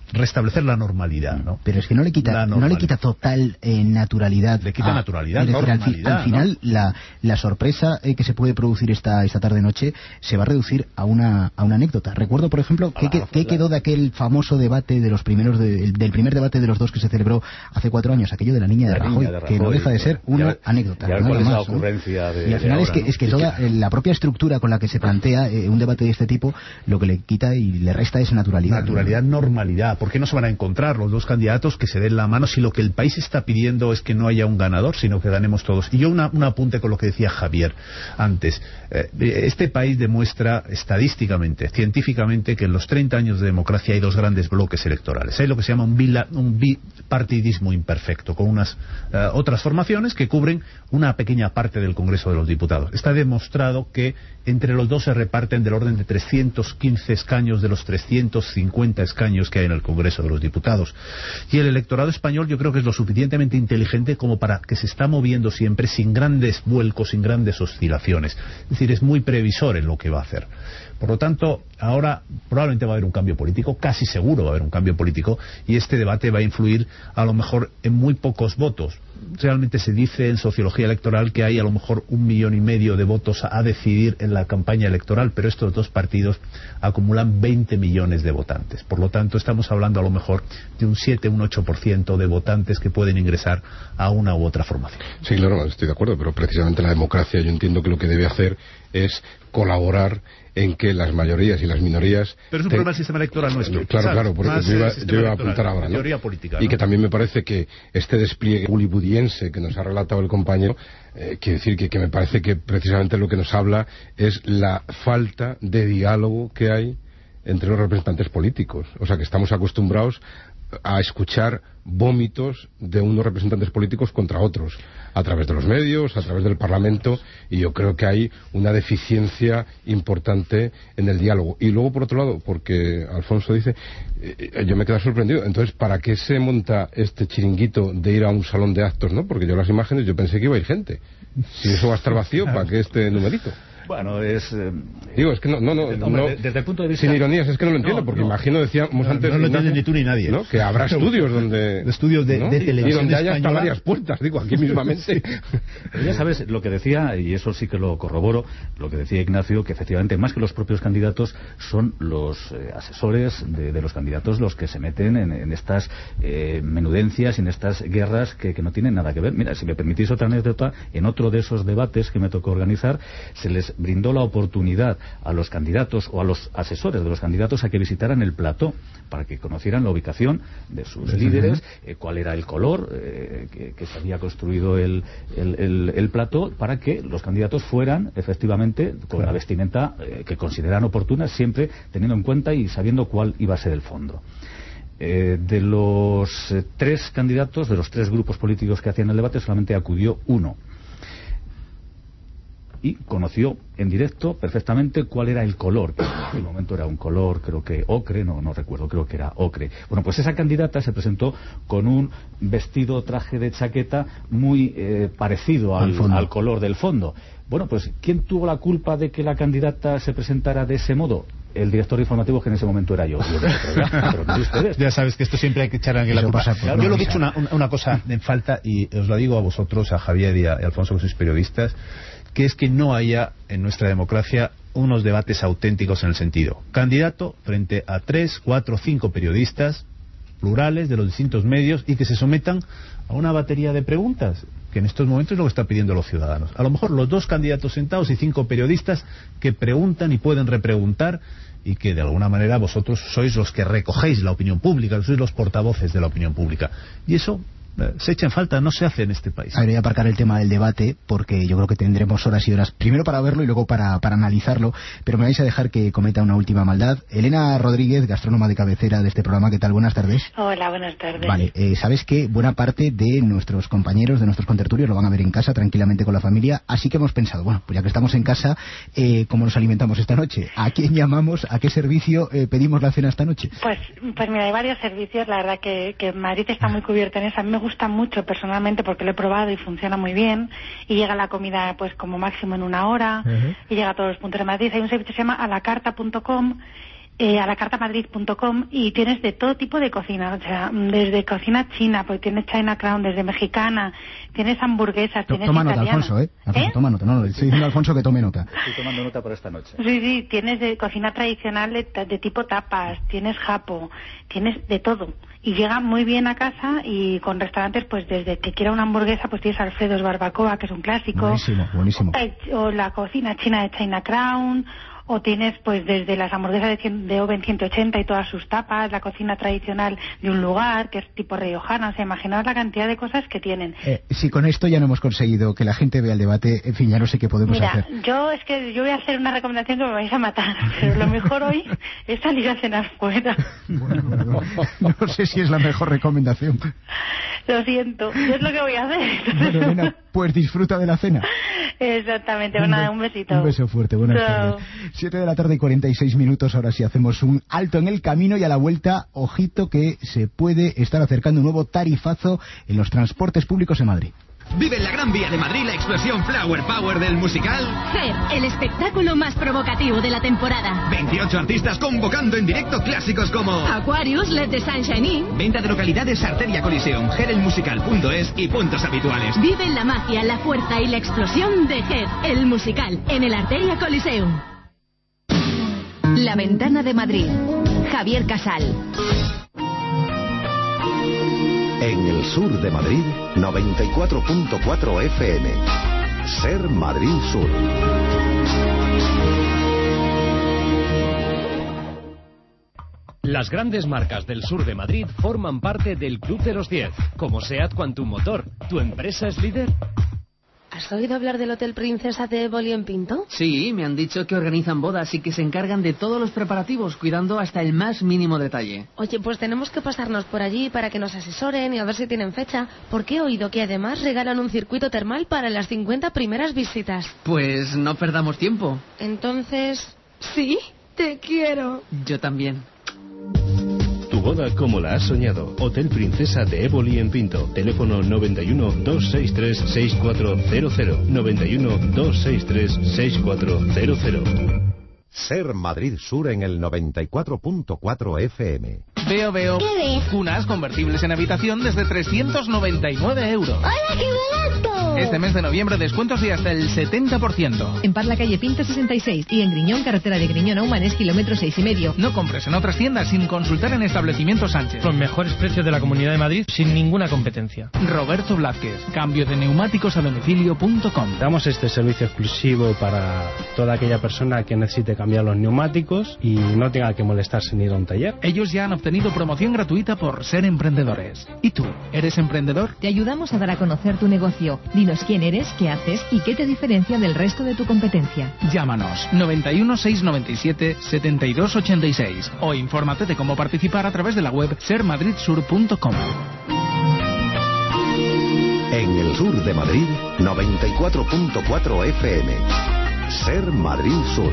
restablecer la normalidad, ¿no? Pero es que no le quita, no le quita total eh, naturalidad. Le quita a, naturalidad, es decir, normalidad, al, fi, al final ¿no? la, la sorpresa eh, que se puede producir esta esta tarde-noche se va a reducir a una a una anécdota. Recuerdo, por ejemplo, ¿qué, qué, qué quedó de aquel famoso debate de los primeros de, del primer debate de los dos que se celebró hace cuatro años, aquello de la niña, de, la Rajoy, niña de Rajoy, que no deja de ser una ver, anécdota. Y a ver no cuál es más, la ocurrencia ¿no? de Y al final de es que ahora, es que ¿no? toda eh, la propia estructura con la que se plantea eh, un debate de este tipo, lo que le quita y le resta es naturalidad. Naturalidad, ¿no? Normalidad. ¿Por qué no se van a encontrar los dos candidatos que se den la mano si lo que el país está pidiendo es que no haya un ganador, sino que ganemos todos? Y yo una, un apunte con lo que decía Javier antes. Eh, este país demuestra estadísticamente, científicamente, que en los treinta años de democracia hay dos grandes bloques electorales. Hay lo que se llama un, bila, un bipartidismo imperfecto, con unas uh, otras formaciones que cubren una pequeña parte del Congreso de los Diputados. Está demostrado que entre los dos se reparten del orden de trescientos quince escaños de los trescientos cincuenta escaños que hay en el Congreso de los Diputados. Y el electorado español yo creo que es lo suficientemente inteligente como para que se está moviendo siempre sin grandes vuelcos, sin grandes oscilaciones. Es decir, es muy previsor en lo que va a hacer. Por lo tanto, ahora probablemente va a haber un cambio político, casi seguro va a haber un cambio político, y este debate va a influir a lo mejor en muy pocos votos. Realmente se dice en sociología electoral que hay a lo mejor un millón y medio de votos a decidir en la campaña electoral, pero estos dos partidos acumulan veinte millones de votantes. Por lo tanto, estamos hablando a lo mejor de un siete, un ocho por ciento de votantes que pueden ingresar a una u otra formación. Sí, claro, estoy de acuerdo, pero precisamente la democracia yo entiendo que lo que debe hacer es colaborar en que las mayorías y las minorías... Pero es un te... problema del sistema electoral nuestro. Claro, ¿sabes? claro, porque yo iba, yo iba a apuntar ahora, ¿no? Teoría política, ¿no? Y que también me parece que este despliegue hollywoodiense que nos ha relatado el compañero, eh, quiere decir que, que me parece que precisamente lo que nos habla es la falta de diálogo que hay entre los representantes políticos. O sea, que estamos acostumbrados a escuchar vómitos de unos representantes políticos contra otros, a través de los medios, a través del Parlamento, y yo creo que hay una deficiencia importante en el diálogo. Y luego, por otro lado, porque Alfonso dice, eh, yo me he quedado sorprendido, entonces, ¿para qué se monta este chiringuito de ir a un salón de actos, no? Porque yo las imágenes, yo pensé que iba a ir gente. Si eso va a estar vacío, ¿para qué este numerito? Bueno, es... Eh, Digo, es que no... no, no, hombre, no desde el punto de vista... Sin ironías, es que no lo entiendo, no, porque no. imagino, decíamos no, antes... No lo entiendes ni tú ni nadie. ¿no? Que habrá estudios donde... Estudios de, ¿no? de televisión y donde haya española. hasta varias puertas, digo, aquí mismamente. Pero ya sabes, lo que decía, y eso sí que lo corroboro, lo que decía Ignacio, que efectivamente, más que los propios candidatos, son los eh, asesores de, de los candidatos los que se meten en, en estas eh, menudencias y en estas guerras que, que no tienen nada que ver. Mira, si me permitís otra anécdota, en otro de esos debates que me tocó organizar, se les brindó la oportunidad a los candidatos o a los asesores de los candidatos a que visitaran el plató para que conocieran la ubicación de sus uh-huh. líderes, eh, cuál era el color eh, que, que se había construido el, el, el, el plató, para que los candidatos fueran efectivamente con claro. la vestimenta eh, que consideran oportuna, siempre teniendo en cuenta y sabiendo cuál iba a ser el fondo. Eh, de los eh, tres candidatos, de los tres grupos políticos que hacían el debate, solamente acudió uno. Y conoció en directo perfectamente cuál era el color, que en aquel momento era un color, creo que ocre, no, no recuerdo, creo que era ocre. Bueno, pues esa candidata se presentó con un vestido, traje de chaqueta muy eh, parecido al, al color del fondo. Bueno, pues ¿quién tuvo la culpa de que la candidata se presentara de ese modo? El director informativo, que en ese momento era yo. yo pero no ustedes. Ya sabes que esto siempre hay que echar aquí la culpa. Claro, yo lo he dicho una, una cosa en falta, y os lo digo a vosotros, a Javier y a, y a Alfonso, que sois periodistas, que es que no haya en nuestra democracia unos debates auténticos en el sentido candidato frente a tres, cuatro, cinco periodistas plurales de los distintos medios, y que se sometan a una batería de preguntas, que en estos momentos es lo que están pidiendo los ciudadanos. A lo mejor los dos candidatos sentados y cinco periodistas que preguntan y pueden repreguntar, y que de alguna manera vosotros sois los que recogéis la opinión pública, sois los portavoces de la opinión pública. Y eso se echa en falta, no se hace en este país. Habría que aparcar el tema del debate, porque yo creo que tendremos horas y horas, primero para verlo y luego para, para analizarlo, pero me vais a dejar que cometa una última maldad. Elena Rodríguez, gastrónoma de cabecera de este programa, ¿qué tal? Buenas tardes. Hola, buenas tardes. Vale, eh, sabes que buena parte de nuestros compañeros, de nuestros contertulios, lo van a ver en casa, tranquilamente con la familia, así que hemos pensado, bueno, pues ya que estamos en casa, eh, ¿cómo nos alimentamos esta noche? ¿A quién llamamos? ¿A qué servicio eh, pedimos la cena esta noche? Pues, pues mira, hay varios servicios, la verdad que, que Madrid está muy cubierto en eso. A mí me gusta mucho personalmente porque lo he probado y funciona muy bien, y llega la comida pues como máximo en una hora, uh-huh. y llega a todos los puntos de Madrid. Hay un servicio que se llama a la carta punto com, eh, a la carta madrid punto com, y tienes de todo tipo de cocina, o sea, desde cocina china, pues tienes China Crown, desde mexicana, tienes hamburguesas, tienes toma nota, italianas. Alfonso, ¿eh? Alfonso, ¿Eh? Toma nota, no, no, le estoy diciendo a Alfonso que tome nota. Estoy tomando nota para esta noche. Sí, sí, tienes de cocina tradicional de, de tipo tapas, tienes japo, tienes de todo. Y llega muy bien a casa, y con restaurantes, pues desde que quiera una hamburguesa, pues tienes Alfredo's Barbacoa, que es un clásico. Buenísimo, buenísimo. O, o la cocina china de China Crown, o tienes pues desde las hamburguesas de, cien, de Oven ciento ochenta y todas sus tapas, la cocina tradicional de un lugar, que es tipo riojana, o sea, imaginaos la cantidad de cosas que tienen. Eh, si con esto ya no hemos conseguido que la gente vea el debate, en fin, ya no sé qué podemos Mira, hacer. yo es que yo voy a hacer una recomendación que me vais a matar, pero lo mejor hoy es salir a cenar fuera. Bueno, bueno, no sé si es la mejor recomendación. Lo siento, yo es lo que voy a hacer. Bueno, Elena, pues disfruta de la cena. Exactamente, un, una, un besito. Un beso fuerte, buenas Chao. tardes. siete de la tarde y cuarenta y seis minutos, ahora sí hacemos un alto en el camino, y a la vuelta, ojito que se puede estar acercando un nuevo tarifazo en los transportes públicos en Madrid. Vive en la Gran Vía de Madrid la explosión Flower Power del musical Fer, el espectáculo más provocativo de la temporada. veintiocho artistas convocando en directo clásicos como Aquarius, Let the Sunshine In. Venta de localidades Arteria Coliseum, gerelmusical punto es y puntos habituales. Vive la magia, la fuerza y la explosión de Her, el musical, en el Arteria Coliseum. La Ventana de Madrid. Javier Casal. En el sur de Madrid, noventa y cuatro punto cuatro F M. Ser Madrid Sur. Las grandes marcas del sur de Madrid forman parte del Club de los diez, como SEAT Quantum Motor. ¿Tu empresa es líder? ¿Has oído hablar del Hotel Princesa de Éboli en Pinto? Sí, me han dicho que organizan bodas y que se encargan de todos los preparativos, cuidando hasta el más mínimo detalle. Oye, pues tenemos que pasarnos por allí para que nos asesoren y a ver si tienen fecha, porque he oído que además regalan un circuito termal para las cincuenta primeras visitas. Pues no perdamos tiempo. Entonces, sí, te quiero. Yo también. Tu boda como la has soñado. Hotel Princesa de Éboli en Pinto. Teléfono noventa y uno, doscientos sesenta y tres, sesenta y cuatro cero cero. noventa y uno, doscientos sesenta y tres, sesenta y cuatro cero cero. Ser Madrid Sur en el noventa y cuatro punto cuatro F M. Veo, veo. ¿Qué ves? Cunas convertibles en habitación desde trescientos noventa y nueve euros. ¡Hola, qué barato! Este mes de noviembre descuentos de hasta el setenta por ciento. En Parla Calle Pinto sesenta y seis y en Griñón, carretera de Griñón a Humanes, kilómetro seis y medio. No compres en otras tiendas sin consultar en establecimientos Sánchez. Los mejores precios de la Comunidad de Madrid sin ninguna competencia. Roberto Blázquez, cambio de neumáticos a domicilio punto com. Damos este servicio exclusivo para toda aquella persona que necesite cambiar los neumáticos y no tenga que molestarse ni ir a un taller. Ellos ya han obtenido promoción gratuita por ser emprendedores. ¿Y tú, eres emprendedor? Te ayudamos a dar a conocer tu negocio. Dinos quién eres, qué haces y qué te diferencia del resto de tu competencia. Llámanos noventa y uno, seiscientos noventa y siete, setenta y dos ochenta y seis o infórmate de cómo participar a través de la web ser madrid sur punto com. En el sur de Madrid, noventa y cuatro punto cuatro F M. Ser Madrid Sur.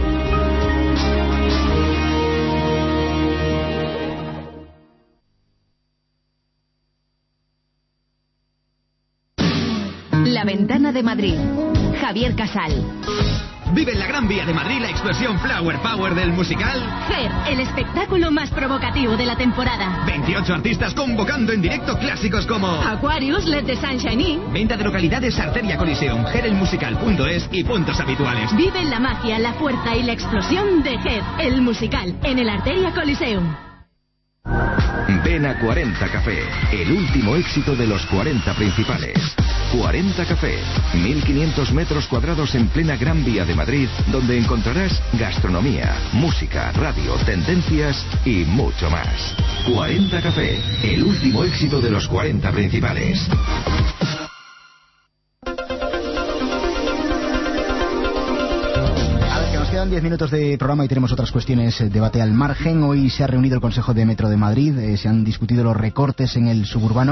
La Ventana de Madrid. Javier Casal. Vive en la Gran Vía de Madrid la explosión Flower Power del musical Fer, el espectáculo más provocativo de la temporada. veintiocho artistas convocando en directo clásicos como Aquarius, Let the Sunshine In. Venta de localidades Arteria Coliseum, gerelmusical punto es y puntos habituales. Vive la magia, la fuerza y la explosión de Her, el musical, en el Arteria Coliseum. Ven a cuarenta Café, el último éxito de los cuarenta principales. cuarenta Café, mil quinientos metros cuadrados en plena Gran Vía de Madrid, donde encontrarás gastronomía, música, radio, tendencias y mucho más. cuarenta Café, el último éxito de los cuarenta principales. Quedan diez minutos de programa y tenemos otras cuestiones, eh, debate al margen. Hoy se ha reunido el Consejo de Metro de Madrid, eh, se han discutido los recortes en el suburbano.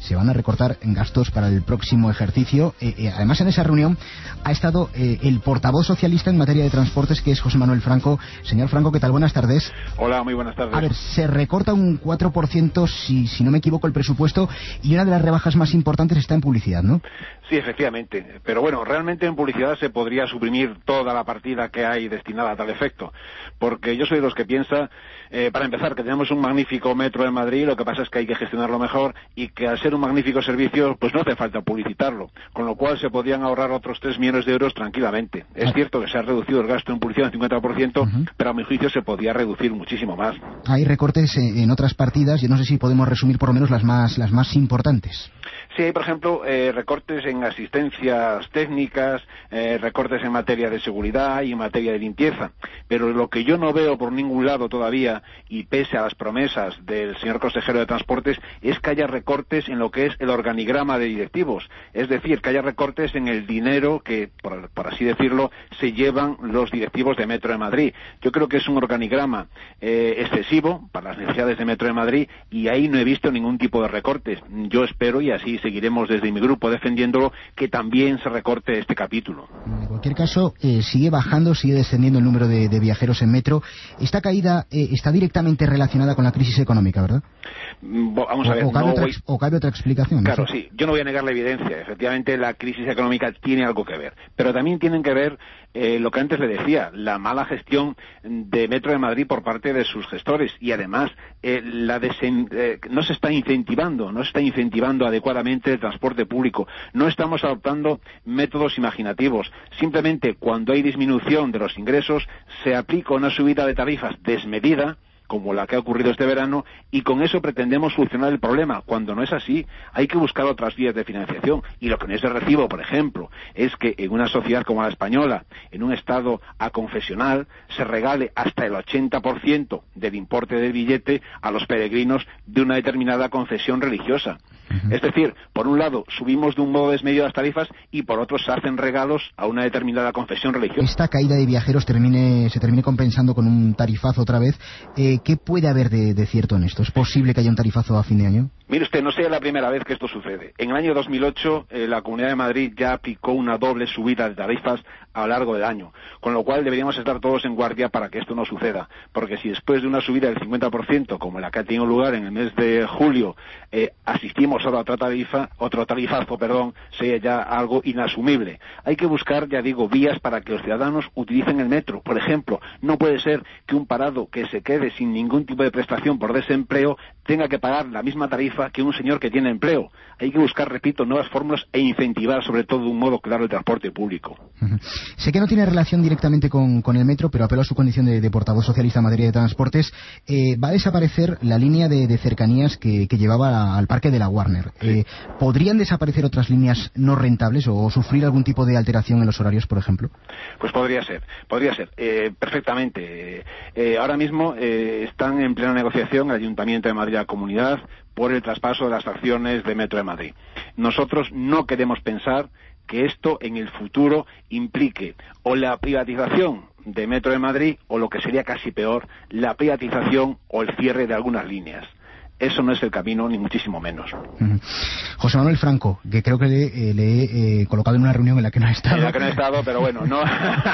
se van a recortar en gastos para el próximo ejercicio. Eh, eh, además, en esa reunión ha estado eh, el portavoz socialista en materia de transportes, que es José Manuel Franco. Señor Franco, ¿qué tal? Buenas tardes. Hola, muy buenas tardes. A ver, se recorta un cuatro por ciento, si, si no me equivoco, el presupuesto, y una de las rebajas más importantes está en publicidad, ¿no? Sí, efectivamente. Pero bueno, realmente en publicidad se podría suprimir toda la partida que hay destinada a tal efecto. Porque yo soy de los que piensa, eh, para empezar, que tenemos un magnífico metro en Madrid, lo que pasa es que hay que gestionarlo mejor y que al ser un magnífico servicio, pues no hace falta publicitarlo. Con lo cual se podrían ahorrar otros tres millones de euros tranquilamente. Es ah. cierto que se ha reducido el gasto en publicidad en cincuenta por ciento, uh-huh. pero a mi juicio se podría reducir muchísimo más. Hay recortes en otras partidas, yo no sé si podemos resumir por lo menos las más, las más importantes. Sí, hay, por ejemplo, eh, recortes en asistencias técnicas, eh, recortes en materia de seguridad y en materia de limpieza. Pero lo que yo no veo por ningún lado todavía, y pese a las promesas del señor consejero de Transportes, es que haya recortes en lo que es el organigrama de directivos. Es decir, que haya recortes en el dinero que, por, por así decirlo, se llevan los directivos de Metro de Madrid. Yo creo que es un organigrama eh, excesivo para las necesidades de Metro de Madrid, y ahí no he visto ningún tipo de recortes. Yo espero, y así seguiremos desde mi grupo defendiéndolo, que también se recorte este capítulo. En cualquier caso, eh, sigue bajando, sigue descendiendo el número de, de viajeros en metro. Esta caída eh, está directamente relacionada con la crisis económica, ¿verdad? Vamos a ver. O, o, cabe, no otra, voy... o cabe otra explicación. Claro, ¿no? sí. Yo no voy a negar la evidencia. Efectivamente, la crisis económica tiene algo que ver. Pero también tienen que ver eh, lo que antes le decía, la mala gestión de Metro de Madrid por parte de sus gestores. Y además, eh, la desen... eh, no se está incentivando, no se está incentivando adecuadamente el transporte público. No estamos adoptando métodos imaginativos. Simplemente, cuando hay disminución de los ingresos, se aplica una subida de tarifas desmedida, como la que ha ocurrido este verano, y con eso pretendemos solucionar el problema. Cuando no es así, hay que buscar otras vías de financiación. Y lo que no es de recibo, por ejemplo, es que en una sociedad como la española, en un estado aconfesional, se regale hasta el ochenta por ciento del importe del billete a los peregrinos de una determinada confesión religiosa. Uh-huh. Es decir, por un lado subimos de un modo desmedido las tarifas, y por otro se hacen regalos a una determinada confesión religiosa. Esta caída de viajeros termine, se termine compensando con un tarifazo otra vez. Eh, ¿Qué puede haber de, de cierto en esto? ¿Es posible que haya un tarifazo a fin de año? Mire usted, no sea la primera vez que esto sucede. En el año dos mil ocho, eh, la Comunidad de Madrid ya aplicó una doble subida de tarifas a lo largo del año, con lo cual deberíamos estar todos en guardia para que esto no suceda, porque si después de una subida del cincuenta por ciento, como la que ha tenido lugar en el mes de julio, eh, asistimos ahora a otra tarifa, otro tarifazo, perdón, sería ya algo inasumible. Hay que buscar, ya digo, vías para que los ciudadanos utilicen el metro. Por ejemplo, no puede ser que un parado que se quede sin ningún tipo de prestación por desempleo tenga que pagar la misma tarifa que un señor que tiene empleo. Hay que buscar, repito, nuevas fórmulas e incentivar, sobre todo de un modo claro, el transporte público. Uh-huh. Sé que no tiene relación directamente con, con el metro, pero apelo a su condición de, de portavoz socialista en materia de transportes. Eh, va a desaparecer la línea de, de cercanías que, que llevaba al parque de la Warner. Eh, ¿Podrían desaparecer otras líneas no rentables o, o sufrir algún tipo de alteración en los horarios, por ejemplo? Pues podría ser, podría ser, eh, perfectamente. Eh, eh, ahora mismo eh, están en plena negociación el Ayuntamiento de Madrid y la Comunidad por el traspaso de las acciones de Metro de Madrid. Nosotros no queremos pensar que esto en el futuro implique o la privatización de Metro de Madrid, o lo que sería casi peor, la privatización o el cierre de algunas líneas. Eso no es el camino, ni muchísimo menos. Uh-huh. José Manuel Franco, que creo que le, eh, le he eh, colocado en una reunión en la que no ha estado. En la que no he estado, pero bueno, no,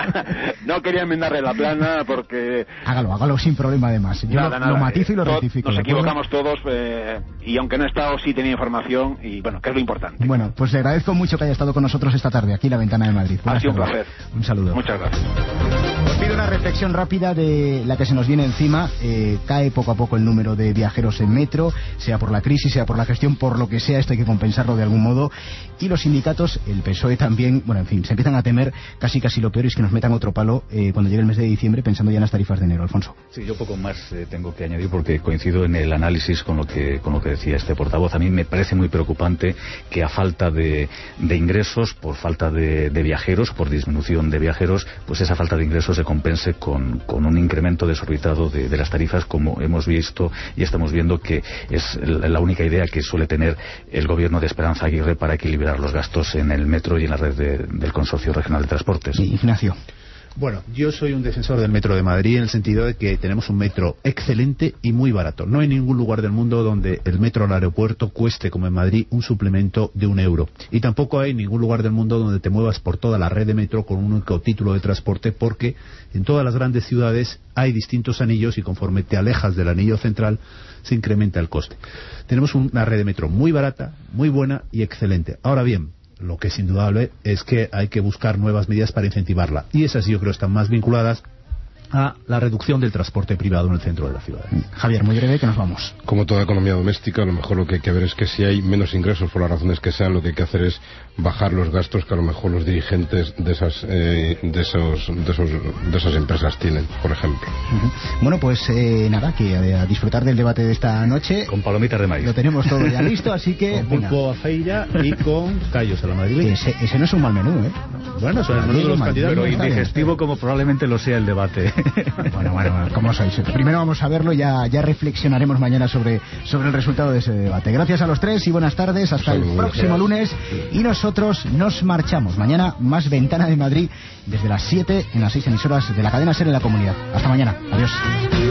no quería enmendarle la plana porque... Hágalo, hágalo sin problema además. Yo nada, lo, nada, lo matizo y lo rectifico. Nos equivocamos todos, eh, y aunque no he estado, sí tenía información, y bueno, que es lo importante. Bueno, pues le agradezco mucho que haya estado con nosotros esta tarde, aquí en La Ventana de Madrid. Ha sido un placer. Un saludo. Muchas gracias. Os pido una reflexión rápida de la que se nos viene encima. Eh, cae poco a poco el número de viajeros en metro, sea por la crisis, sea por la gestión, por lo que sea, esto hay que compensarlo de algún modo. Y los sindicatos, el P S O E también, bueno, en fin, se empiezan a temer casi casi lo peor, es que nos metan otro palo eh, cuando llegue el mes de diciembre, pensando ya en las tarifas de enero. Alfonso. Sí, yo poco más eh, tengo que añadir porque coincido en el análisis con lo que con lo que decía este portavoz. A mí me parece muy preocupante que a falta de, de ingresos, por falta de, de viajeros, por disminución de viajeros, pues esa falta de ingresos se compense con, con un incremento desorbitado de, de las tarifas, como hemos visto y estamos viendo que es la única idea que suele tener el gobierno de Esperanza Aguirre para equilibrar los gastos en el metro y en la red de, del Consorcio Regional de Transportes. Ignacio. Bueno, yo soy un defensor del Metro de Madrid en el sentido de que tenemos un metro excelente y muy barato. No hay ningún lugar del mundo donde el metro al aeropuerto cueste, como en Madrid, un suplemento de un euro. Y tampoco hay ningún lugar del mundo donde te muevas por toda la red de metro con un único título de transporte, porque en todas las grandes ciudades hay distintos anillos y conforme te alejas del anillo central se incrementa el coste. Tenemos una red de metro muy barata, muy buena y excelente. Ahora bien, lo que es indudable es que hay que buscar nuevas medidas para incentivarla. Y esas yo creo están más vinculadas a la reducción del transporte privado en el centro de la ciudad. Javier, muy breve, que nos vamos. Como toda economía doméstica, a lo mejor lo que hay que ver es que si hay menos ingresos, por las razones que sean, lo que hay que hacer es bajar los gastos que a lo mejor los dirigentes de esas eh, de esos de esos de esas empresas tienen, por ejemplo. Uh-huh. Bueno, pues eh, nada, que a, a disfrutar del debate de esta noche. Con palomitas de maíz. Lo tenemos todo ya listo, así que con pulpo a feira y con callos a la madrileña. Ese, ese no es un mal menú, ¿eh? Bueno, son el menú de los candidatos. Pero indigestivo como probablemente lo sea el debate. Bueno, bueno, ¿cómo sois? Primero vamos a verlo, ya ya reflexionaremos mañana sobre, sobre el resultado de ese debate. Gracias a los tres y buenas tardes, hasta el próximo lunes. Y nosotros nos marchamos. Mañana más Ventana de Madrid desde las siete en las seis emisoras de la cadena SER en la comunidad. Hasta mañana. Adiós.